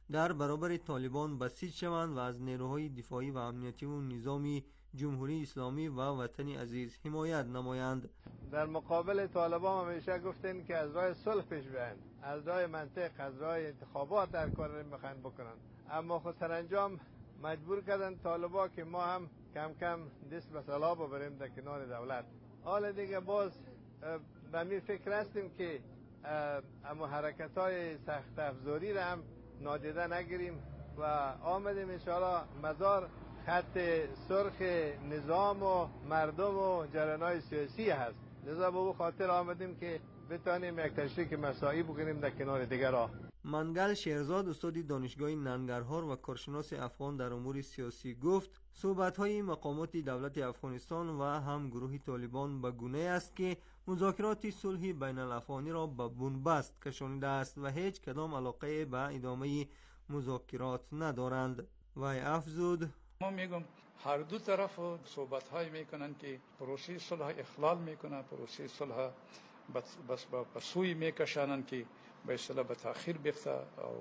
در برابر طالبان بسیج شوند و از نیروهای دفاعی و امنیتی و نظامی جمهوری اسلامی و وطن عزیز حمایت نمایند. در مقابل طالبان همیشه گفتین که از راه صلح پیش بیاین، از راه منطق، از راه انتخابات در کار میخواین بکنن، اما خود سرانجام مجبور کردن طالبان که ما هم کم کم دست به صلاح ببریم در کنار دولت. حالا دیگه باز به می فکر هستیم که اما حرکت های سخت افزاری را هم نادیده نگیریم و آمدیم انشاءالله مزار خط سرخ نظام و مردم و جریان‌های سیاسی هست. لذا به او خاطر آمدیم که بتانیم یک تشریک مساعی بکنیم در کنار دیگر راه. منگل شیرزاد استاد دانشگاه ننگرهار و کارشناس افغان در امور سیاسی گفت صحبت‌های مقامات دولت افغانستان و هم گروه طالبان به گونه است که مذاکرات صلح بین الافغانی را به بنبست کشانیده است و هیچ کدام علاقه به ادامه مذاکرات ندارند. وی افزود ما میگم هر دو طرف صحبت های میکنن که پروسه صلح اخلال میکنن، پروسه صلح بس بس به سوی میکشانن که به اصطلاح به تاخیر بیفته او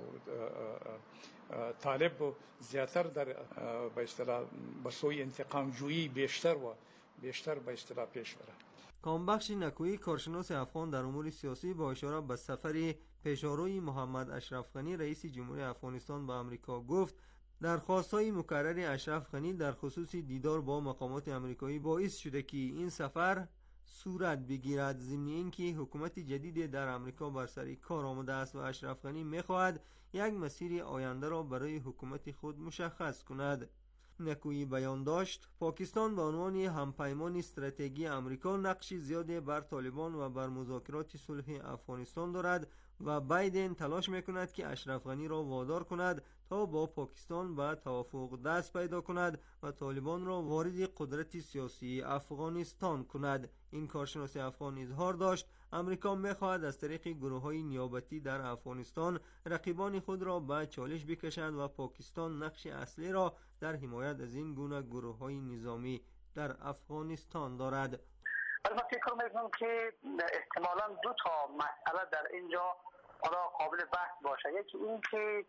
طالب زیاتر در به اصطلاح به سوی انتقام جویی بیشتر و بیشتر به اصطلاح پیش بره. کامبخش نکویی کارشناس افغان در امور سیاسی با اشاره به سفر پیشاروی محمد اشرف غنی رئیس جمهوری افغانستان به آمریکا گفت درخواست‌های مکرر اشرف غنی در خصوص دیدار با مقامات آمریکایی باعث شده که این سفر صورت بگیرد، ضمن اینکه حکومت جدید در آمریکا بر سر کار آمده است و اشرف غنی می‌خواهد یک مسیر آینده را برای حکومت خود مشخص کند. نکویی بیان داشت پاکستان به عنوان همپیمان استراتژی آمریکا نقش زیادی بر طالبان و بر مذاکرات صلح افغانستان دارد و بایدن تلاش میکند که اشرف غنی را وادار کند تا با پاکستان به توافق دست پیدا کند و طالبان را وارد قدرت سیاسی افغانستان کند. این کارشناس افغان اظهار داشت امریکا میخواهد از طریق گروه‌های نیابتی در افغانستان رقیبان خود را به چالش بکشد و پاکستان نقش اصلی را در حمایت از این گونه گروه‌های نظامی در افغانستان دارد. ولی من فکر میکنم که احتمالاً دو تا مسئله در اینجا حالا قابل بحث باشه. یکی این که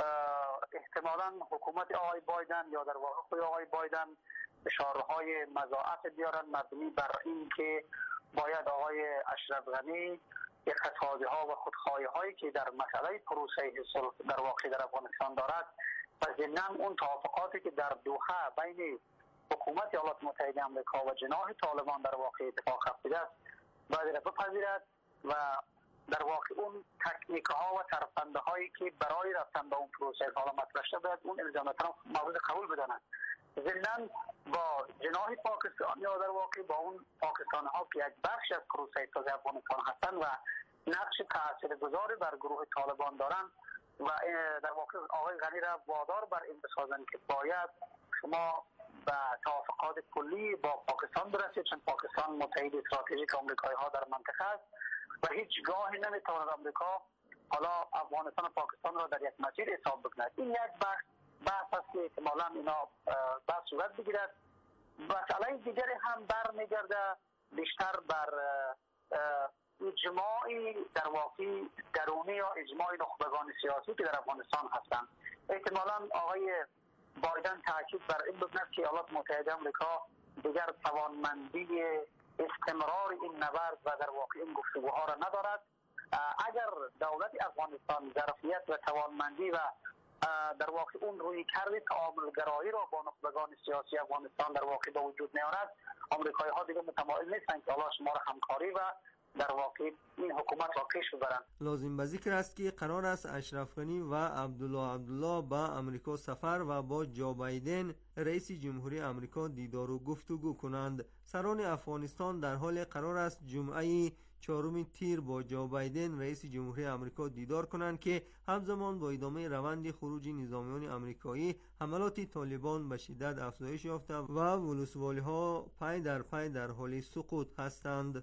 احتمالاً حکومت آقای بایدن یا در واقع خود آقای بایدن اشاره‌های مضاعف بیارن مبنی بر این که باید آقای اشرف غنی اقتصادی‌ها و خودخواهی‌هایی که در مسئله پروسه صلح در واقع در افغانستان دارد و ضمناً اون توافقاتی که در دوحه بین حکومت ایالات متحده آمریکا و جناح طالبان در واقع اتفاق افتاده است باید را بپذیرد و در واقع اون تکنیک ها و ترفنده هایی که برای رفتن به اون پروسه حالا مطرح شده باید اون الزامات را مورد قبول بدانند. ضمناً با جناح پاکستان یا در واقع با اون پاکستان ها که یک بخش از پروسه صلح افغانستان هستند و نقش تاثیرگذاری بر گروه طالبان دارند و در واقع آقای غنی را وادار بر این بسازند که باید شما به توافقات کلی با پاکستان برسید، چون پاکستان متحد استراتژیک آمریکایی ها در منطقه است و هیچ گاهی نمیتواند آمریکا حالا افغانستان و پاکستان را در یک مسیر حساب بکند. این یک بحث بحث است که احتمالاً اینا بحث صورت بگیرد. مسئله دیگری هم برمیگرده بیشتر بر اجماعی در واقع درونی یا اجماع نخبگان سیاسی که در افغانستان هستند. احتمالاً آقای بایدن تاکید بر این بکند که ایالات متحده آمریکا دیگر توانمندی استمرار این نبرد و در واقع این گفتگوها را ندارد. اگر دولت افغانستان ظرفیت و توانمندی و در واقع اون روی کرد تعاملگرایی را با نخبگان سیاسی افغانستان در واقع به وجود نیارد، آمریکایی ها دیگر متمایل نیستند که حالا شما را همکاری و در واقع این حکومت را پیش ببرند. لازم به ذکر است که قرار است اشرف غنی و عبدالله عبدالله به آمریکا سفر و با جو بایدن رئیس جمهوری آمریکا دیدار و گفتگو کنند. سران افغانستان در حال قرار است جمعه چهارم تیر با جو بایدن رئیس جمهوری آمریکا دیدار کنند که همزمان با ادامه روند خروج نظامیان آمریکایی حملات طالبان به شدت افزایش یافته و ولسوالی‌ها پای در پای در حال سقوط هستند.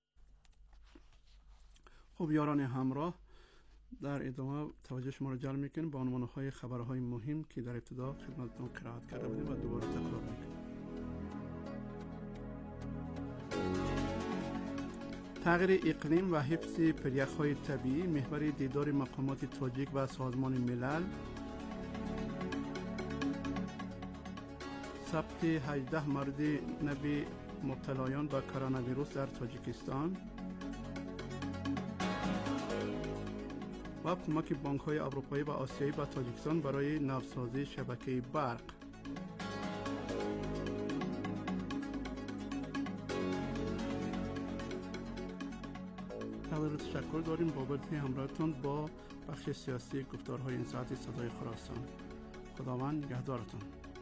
خب یاران همراه، در ادامه توجه شما را جلب میکنیم با عنوانهای خبرهای مهم که در ابتدا خدمتتون قرائت کرده بودیم و دوباره تکرار میکنیم. تغییر اقلیم و حفظ پریخ‌های طبیعی محور دیدار مقامات تاجیک و سازمان ملل ثبت هجده مورد نوی مبتلایان به کرونا ویروس در تاجیکستان و کمک بانک‌های اروپایی و آسیایی به تاجیکستان برای نوسازی شبکه برق. تقدیر تشکر داریم بابت همراهتون با بخش سیاسی گفتارهای این ساعت صدای خراسان. خداوند نگهدارتون.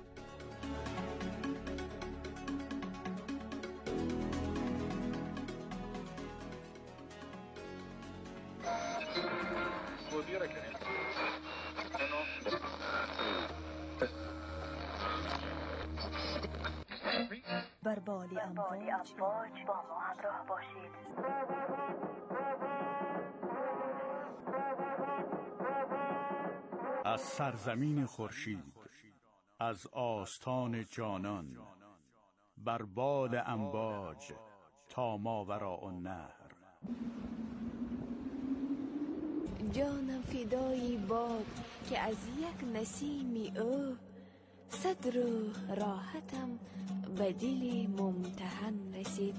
بر بالی امواج با ما همراه باشید. از سرزمین خورشید، از آستان جانان، بر باد امواج تا ماوراء النهر. جانم فدای باد که از یک نسیمی او صد روح راحتم به دل ممتحن رسید.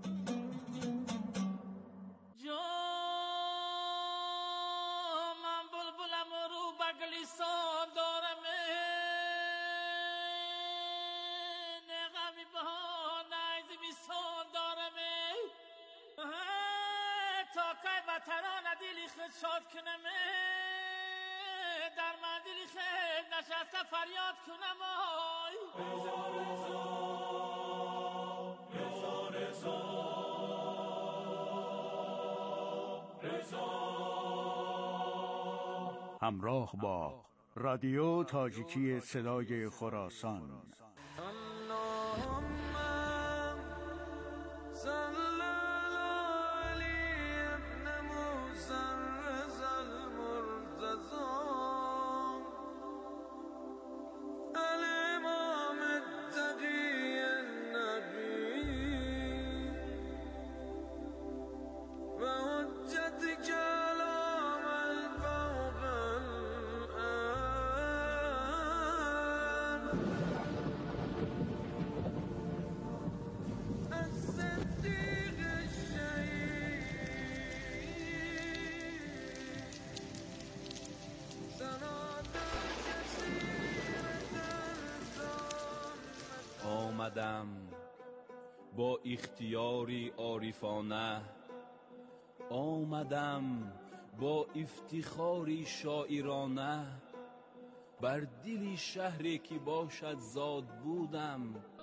من بلبلم رو بگلیسان دارم، نغمی بها نیز بیسان دارم، تا که به ترانه دلی خود شاد کنم، در من دلی خود نشسته فریاد کنم. رضا رضا رضا رضا. همراه با رادیو تاجیکی صدای خراسان. آمدم با اختیاری عارفانه، آمدم با افتخاری شاعرانه، بر دل شهری که باشد زاد بودم.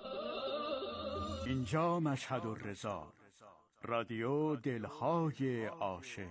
اینجا مشهد الرضا، رادیو دلهای عاشق.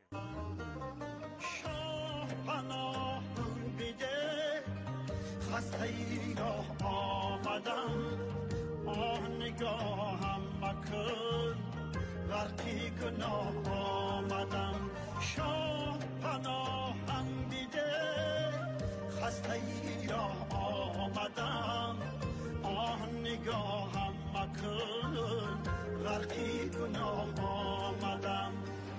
شاه پناه بده، خسته ای را آمدم، آه نگاهم مکن، غرقی گناه آمدم. شاه پناهم بده، خسته ای را آمدم، آه نگاهم مکن، غرقی گناه آمدم.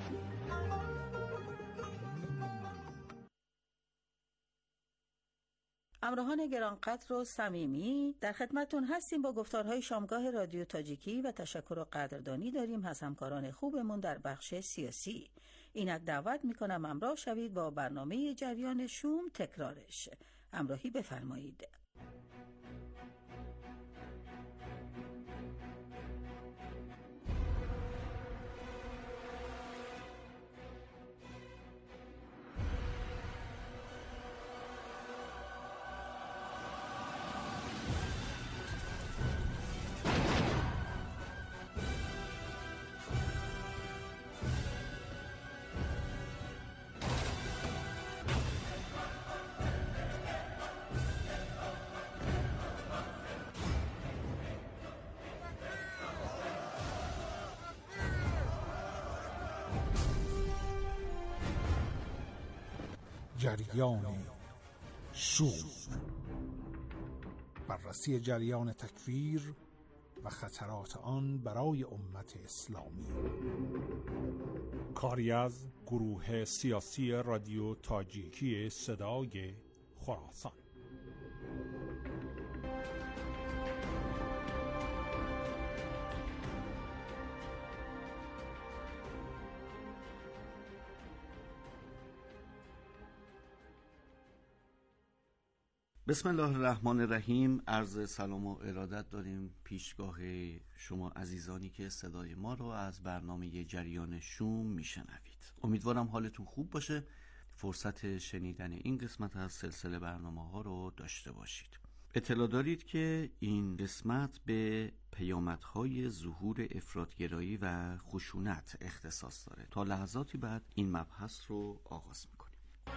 همراهان گرانقدر و صمیمی، در خدمتتون هستیم با گفتارهای شامگاه رادیو تاجیکی و تشکر و قدردانی داریم از همکاران خوبمون در بخش سیاسی. اینک دعوت میکنم همراه شوید با برنامه جریان شوم تکرارش. همراهی بفرمایید. جریان شوم، بررسی جریان تکفیر و خطرات آن برای امت اسلامی. کاری از گروه سیاسی رادیو تاجیکی صدای خراسان. بسم الله الرحمن الرحیم. عرض سلام و ارادت داریم پیشگاه شما عزیزانی که صدای ما رو از برنامه جریان شوم میشنوید. امیدوارم حالتون خوب باشه، فرصت شنیدن این قسمت از سلسله برنامه ها رو داشته باشید. اطلاع دارید که این قسمت به پیامدهای ظهور افراطگرایی و خشونت اختصاص داره. تا لحظاتی بعد این مبحث رو آغاز میکنیم.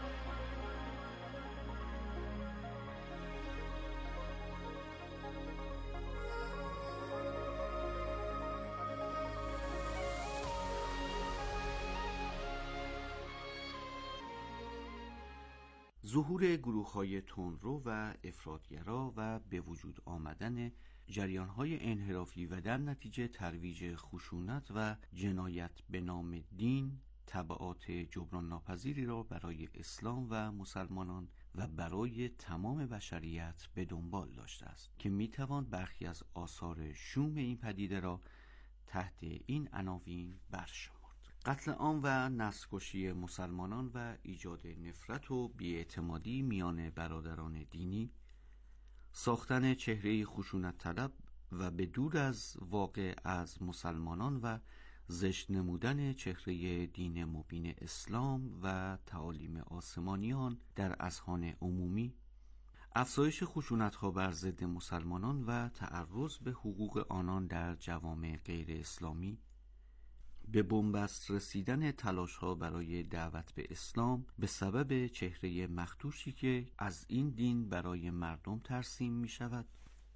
ظهور گروه‌های تندرو و افراطگرا و به وجود آمدن جریان‌های انحرافی و در نتیجه ترویج خشونت و جنایت به نام دین تبعات جبران ناپذیری را برای اسلام و مسلمانان و برای تمام بشریت به دنبال داشته است که میتوان برخی از آثار شوم این پدیده را تحت این عناوین برشمرد: قتل عام و نسل‌کشی مسلمانان و ایجاد نفرت و بی‌اعتمادی میان برادران دینی، ساختن چهره خشونت طلب و به دور از واقع از مسلمانان و زشت نمودن چهره دین مبین اسلام و تعالیم آسمانیان در اذهان عمومی، افزایش خشونت‌ها بر ضد مسلمانان و تعرض به حقوق آنان در جوامع غیر اسلامی، به بنبست رسیدن تلاش‌ها برای دعوت به اسلام به سبب چهره مخدوشی که از این دین برای مردم ترسیم می شود،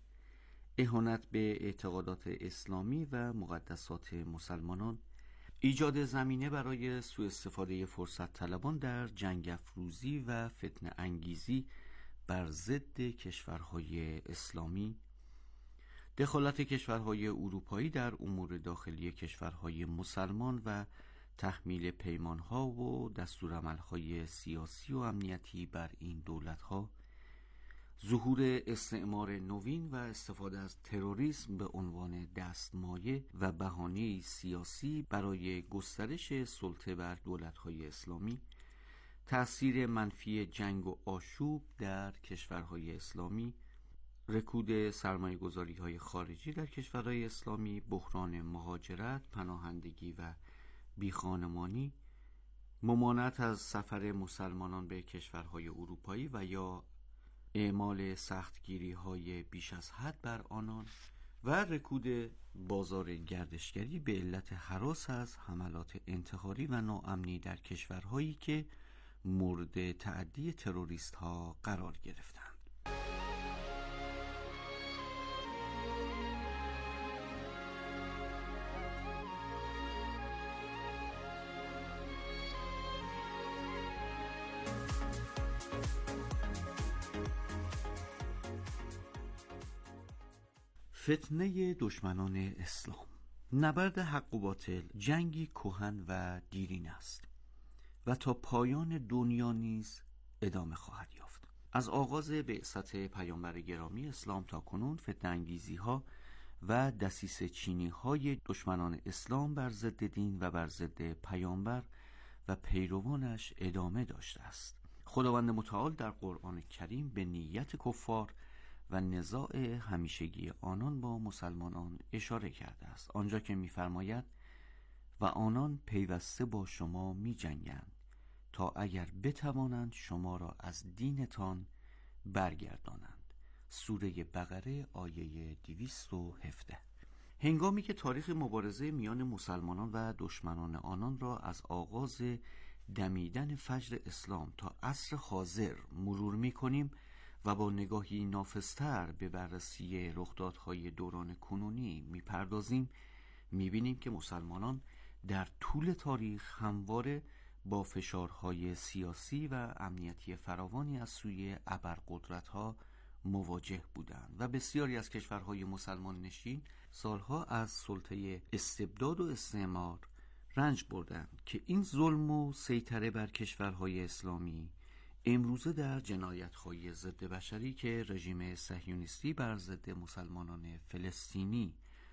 اهانت به اعتقادات اسلامی و مقدسات مسلمانان، ایجاد زمینه برای سوء استفاده فرصت طلبان در جنگ افروزی و فتنه انگیزی بر ضد کشورهای اسلامی، دخالت کشورهای اروپایی در امور داخلی کشورهای مسلمان و تحمیل پیمانها و دستورالعملهای سیاسی و امنیتی بر این دولتها، ظهور استعمار نوین و استفاده از تروریسم به عنوان دستمایه و بهانه سیاسی برای گسترش سلطه بر دولتهای اسلامی، تأثیر منفی جنگ و آشوب در کشورهای اسلامی، رکود سرمایه‌گذاری های خارجی در کشورهای اسلامی، بحران مهاجرت، پناهندگی و بیخانمانی، ممانعت از سفر مسلمانان به کشورهای اروپایی و یا اعمال سختگیری های بیش از حد بر آنان و رکود بازار گردشگری به علت هراس از حملات انتحاری و ناامنی در کشورهایی که مورد تعدی تروریست ها قرار گرفتند. فتنه دشمنان اسلام. نبرد حق و باطل جنگی کهن و دیرین است و تا پایان دنیا نیز ادامه خواهد یافت. از آغاز بعثت پیامبر گرامی اسلام تا کنون فتنه انگیزی ها و دسیسه چینی های دشمنان اسلام بر ضد دین و بر ضد پیامبر و پیروانش ادامه داشته است. خداوند متعال در قرآن کریم به نیت کفار و نزاع همیشگی آنان با مسلمانان اشاره کرده است، آنجا که می‌فرماید و آنان پیوسته با شما می‌جنگند تا اگر بتوانند شما را از دینتان برگردانند. سوره بقره آیه دویست و هفده. هنگامی که تاریخ مبارزه میان مسلمانان و دشمنان آنان را از آغاز دمیدن فجر اسلام تا عصر حاضر مرور می‌کنیم و با نگاهی نافذتر به بررسی رخدادهای دوران کنونی میپردازیم، میبینیم که مسلمانان در طول تاریخ همواره با فشارهای سیاسی و امنیتی فراوانی از سوی ابرقدرت‌ها مواجه بودند و بسیاری از کشورهای مسلمان نشین سالها از سلطه استبداد و استعمار رنج بردند که این ظلم و سیطره بر کشورهای اسلامی امروزه در جنایت‌های ضد بشری که رژیم صهیونیستی بر ضد مسلمانان فلسطینی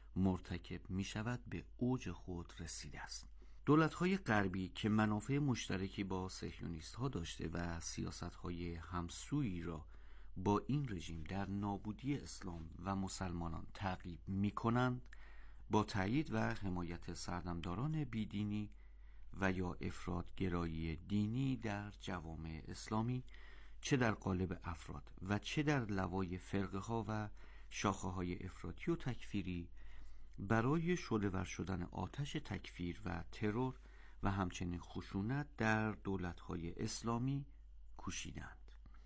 مرتکب می شود به اوج خود رسیده است. دولت‌های غربی که منافع مشترکی با صهیونیست‌ها داشته و سیاست‌های همسویی را با این رژیم در نابودی اسلام و مسلمانان تعقیب می‌کنند، با تایید و حمایت سردمداران بیدینی و یا افراط‌گرایی دینی در جوامع اسلامی، چه در قالب افراد و چه در لوای فرقه ها و شاخه های افراطی و تکفیری، برای شعله‌ور شدن آتش تکفیر و ترور و همچنین خشونت در دولت‌های اسلامی کوشیدند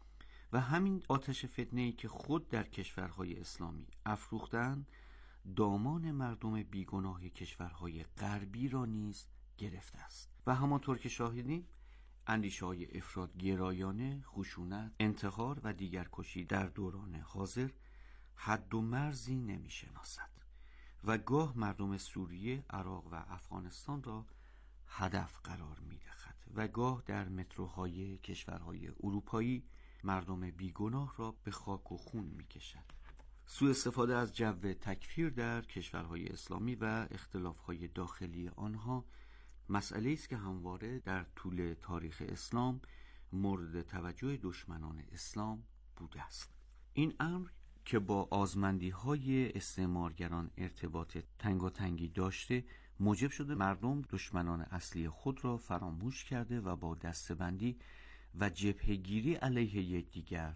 و همین آتش فتنه‌ای که خود در کشورهای اسلامی افروختند، دامان مردم بیگناه کشورهای غربی را نیز گرفته است و همانطور که شاهدیم اندیشه‌های افراط‌گرایانه، خشونت، انتحار و دیگرکشی در دوران حاضر حد و مرزی نمی‌شناسد و گاه مردم سوریه، عراق و افغانستان را هدف قرار می‌دهد و گاه در متروهای کشورهای اروپایی مردم بیگناه را به خاک و خون می‌کشد. سوء استفاده از جو تکفیر در کشورهای اسلامی و اختلاف‌های داخلی آنها مسئله است که همواره در طول تاریخ اسلام مورد توجه دشمنان اسلام بوده است. این امر که با آزمندی‌های استعمارگران ارتباط تنگاتنگی داشته، موجب شده مردم دشمنان اصلی خود را فراموش کرده و با دسته‌بندی و جبهه‌گیری علیه یکدیگر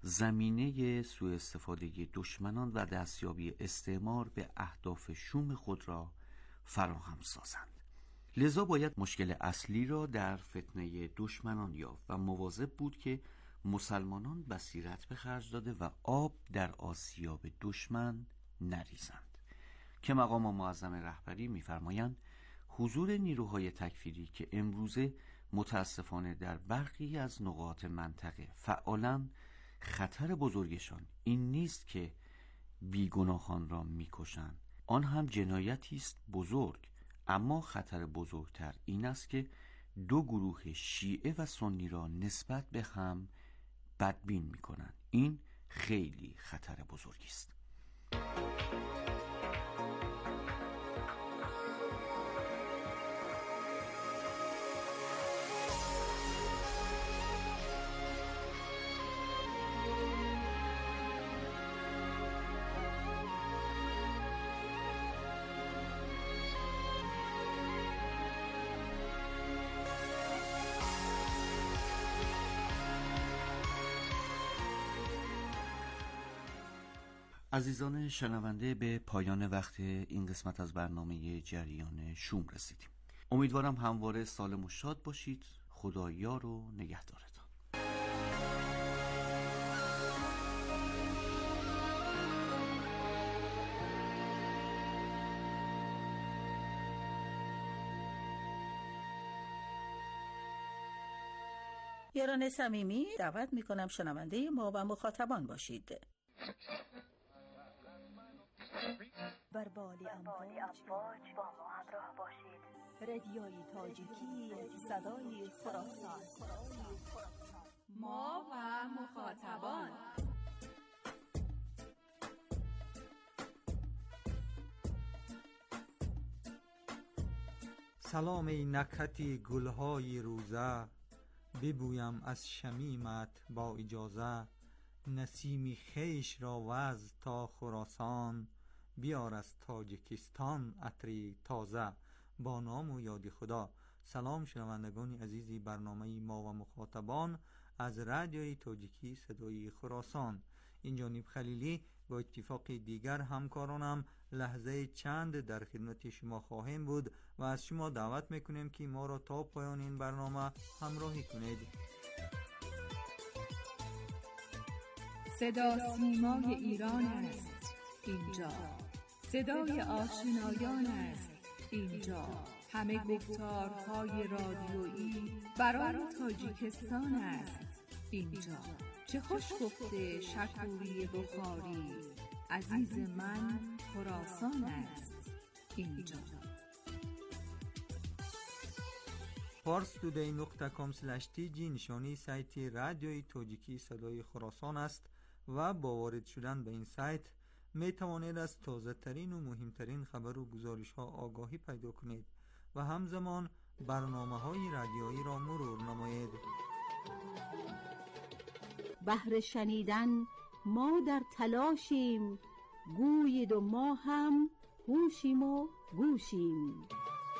زمینه سوء استفاده دشمنان و دستیابی استعمار به اهداف شوم خود را فراهم سازند. لذا باید مشکل اصلی را در فتنه دشمنان یافت و مواظب بود که مسلمانان بصیرت به خرج داده و آب در آسیاب دشمن نریزند، که مقام معظم رهبری می‌فرمایند حضور نیروهای تکفیری که امروزه متاسفانه در برخی از نقاط منطقه فعالن، خطر بزرگشان این نیست که بیگناهان را می‌کشند، آن هم جنایتی است بزرگ، اما خطر بزرگتر این است که دو گروه شیعه و سنی را نسبت به هم بدبین می‌کنند. این خیلی خطر بزرگی است. عزیزان شنونده، به پایان وقت این قسمت از برنامه جریان شوم رسیدیم. امیدوارم همواره سالم و شاد باشید. خدا یار و نگهدارتان. یاران صمیمی، دعوت میکنم شنونده ما و مخاطبان باشید. بر بال امواج با ما همراه باشید. رادیوی تاجیکی، صدای خراسان. ما و مخاطبان. سلام ای نکهتی گلهای روزه، ببویم از شمیمت با اجازه. نسیمی خیش را وز تا خراسان، بیار از تاجیکستان عطری تازه. با نام و یاد خدا. سلام شنوندگان عزیزی برنامه ما و مخاطبان از رادیوی تاجیکی صدای خراسان. این جانب خلیلی با اتفاق دیگر همکارانم لحظه چند در خدمت شما خواهیم بود و از شما دعوت میکنیم که ما را تا پایان این برنامه همراهی کنید. صدا سیمای ایران است اینجا، صدای آشنایان است اینجا، همه گفتارهای رادیویی برای تاجیکستان است اینجا. چه خوش گفته شکوری بخاری، عزیز من خراسان است اینجا. پارس تودی نقطه کام سلش تی جی نشانی سایت رادیوی تاجیکی صدای خراسان است و با وارد شدن به این سایت می توانید از تازه ترین و مهمترین خبر و گزارش ها آگاهی پیدا کنید و همزمان برنامه های رادیویی را مرور نمایید. بهر شنیدن ما در تلاشیم، گویید و ما هم هوشیم و گوشیم.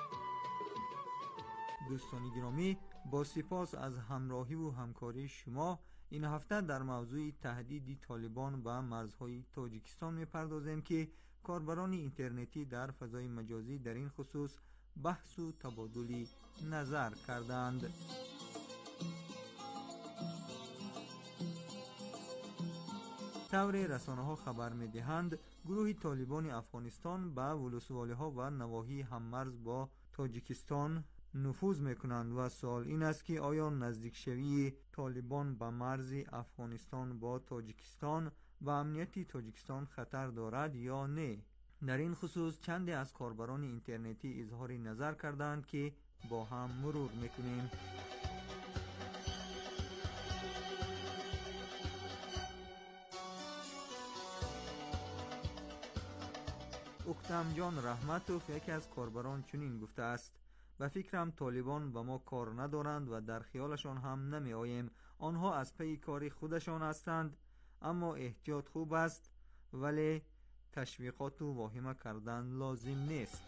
دوستان گرامی، با سپاس از همراهی و همکاری شما، این هفته در موضوع تهدید طالبان به مرزهای تاجیکستان می‌پردازیم که کاربران اینترنتی در فضای مجازی در این خصوص بحث و تبادل نظر کردند. طور رسانه‌ها خبر می‌دهند گروه طالبان افغانستان به ولسوالی‌ها و نواحی هممرز با تاجیکستان نفوذ می‌کنند و سوال این است که آیا نزدیک شوی طالبان به مرز افغانستان با تاجیکستان و امنیت تاجیکستان خطر دارد یا نه؟ در این خصوص چند از کاربران اینترنتی اظهار نظر کردند که با هم مرور می‌کنیم. اکتم جان رحمتوف یکی از کاربران چنین گفته است: به فکرم طالبان به ما کار ندارند و در خیالشان هم نمی آییم. آنها از پی کار خودشان هستند، اما احتیاط خوب است ولی تشویقات و واهمه کردن لازم نیست.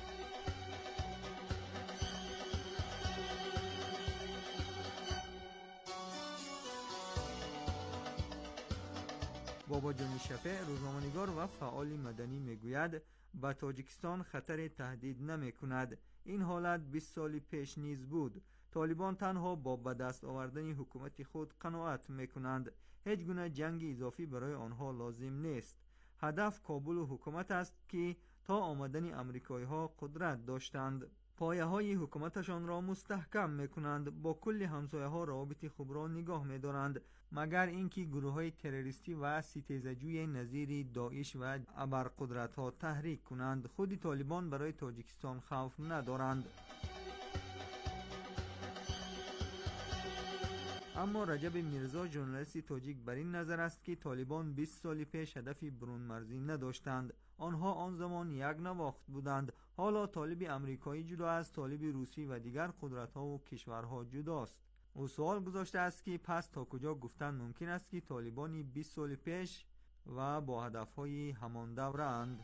بابا جان شفیع روزنامه‌نگار و فعال مدنی میگوید به تاجیکستان خطر تهدید نمی کند. این حالت بیست سال پیش نیز بود. طالبان تنها با به دست آوردن حکومت خود قناعت می کنند. هیچ گونه جنگ اضافی برای آنها لازم نیست. هدف کابل و حکومت است که تا آمدن امریکایی ها قدرت داشتند. پایه های حکومتشان را مستحکم می کنند. با کل همسایه ها روابط خوب را نگاه می دارند، مگر اینکه گروه های تروریستی و ستیزجوی نظیر داعش و ابرقدرت ها تحریک کنند. خود طالبان برای تاجیکستان خوف ندارند. اما رجب میرزا ژورنالیست تاجیک بر این نظر است که طالبان بیست سال پیش هدف برون مرزی نداشتند. آنها آن زمان یک نواخت بودند. حالا طالب امریکایی جدا از طالب روسی و دیگر قدرت‌ها و کشورها جداست. او سوال گذاشته است که پس تا کجا گفتن ممکن است که طالبانی بیست سال پیش و با هدف‌های همان دورند.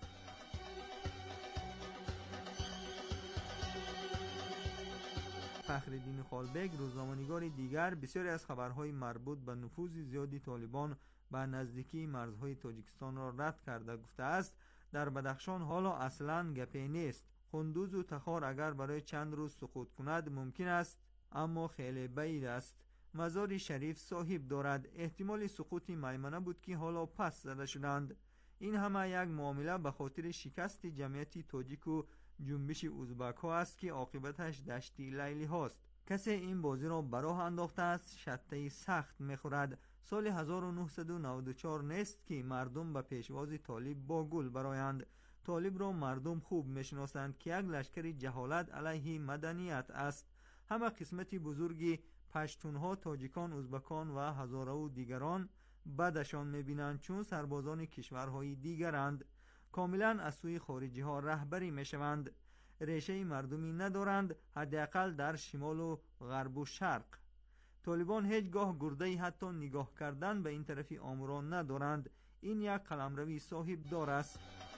فخرالدین خالبگ روزنامه‌نگار دیگر بسیاری از خبرهای مربوط به نفوذ زیادی طالبان به نزدیکی مرزهای تاجیکستان را رد کرده گفته است در بدخشان حالا اصلاً گپی نیست. قندوز و تخار اگر برای چند روز سقوط کند ممکن است، اما خیلی بعید است. مزار شریف صاحب دارد. احتمال سقوط میمنه بود که حالا پس زده شدند. این همه یک معامله به خاطر شکست جمعیت تاجیک و جنبش ازبک ها است که عاقبتش دشتی لیلی هاست. کسی این بازی را براه انداخته است شته سخت میخورد. سال هزار و نهصد و نود و چهار نیست که مردم به پیشواز طالب با گل برایند. طالب را مردم خوب میشناسند که یک لشکر جهالت علیه مدنیت است. همه قسمت بزرگی پشتونها، تاجیکان، ازبکان و هزاره و دیگران بدشان میبینند چون سربازان کشورهای دیگرند. کاملا از سوی خارجی ها رهبری میشوند. ریشه مردمی ندارند، حداقل در شمال و غرب و شرق. طالبان هیچگاه گرده‌ای حتی نگاه کردن به این طرفی آمران ندارند. این یک قلمروی صاحب دار است.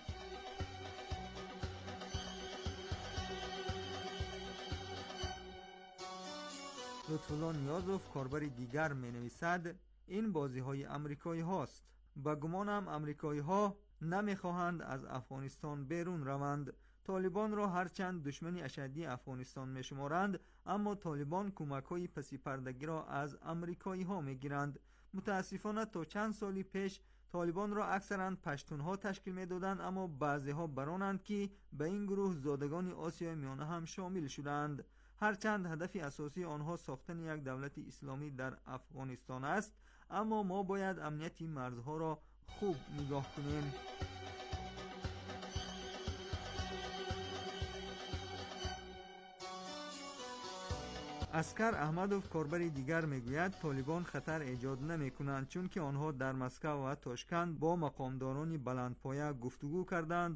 لطفالله نیازوف کاربر دیگر می نویسد این بازی های امریکایی هاست. با گمانم امریکایی ها نمی خواهند از افغانستان بیرون روند. طالبان را هرچند دشمنی اشدی افغانستان می شمارند، اما طالبان کمک های پسی پردگی را از امریکایی ها می گیرند. متاسفانه تا چند سالی پیش طالبان را اکثرا پشتون ها تشکیل می دادند، اما بعضی ها برانند که به این گروه زادگان آسیای میانه هم شامل شدند. هرچند هدف اساسی آنها ساختن یک دولت اسلامی در افغانستان است، اما ما باید امنیت مرزها را خوب نگاه کنیم. اسکر احمدوف کاربر دیگر میگوید طالبان خطر ایجاد نمی کنند چون که آنها در مسکو و تاشکند با مقامداران بلندپایه گفتگو کردند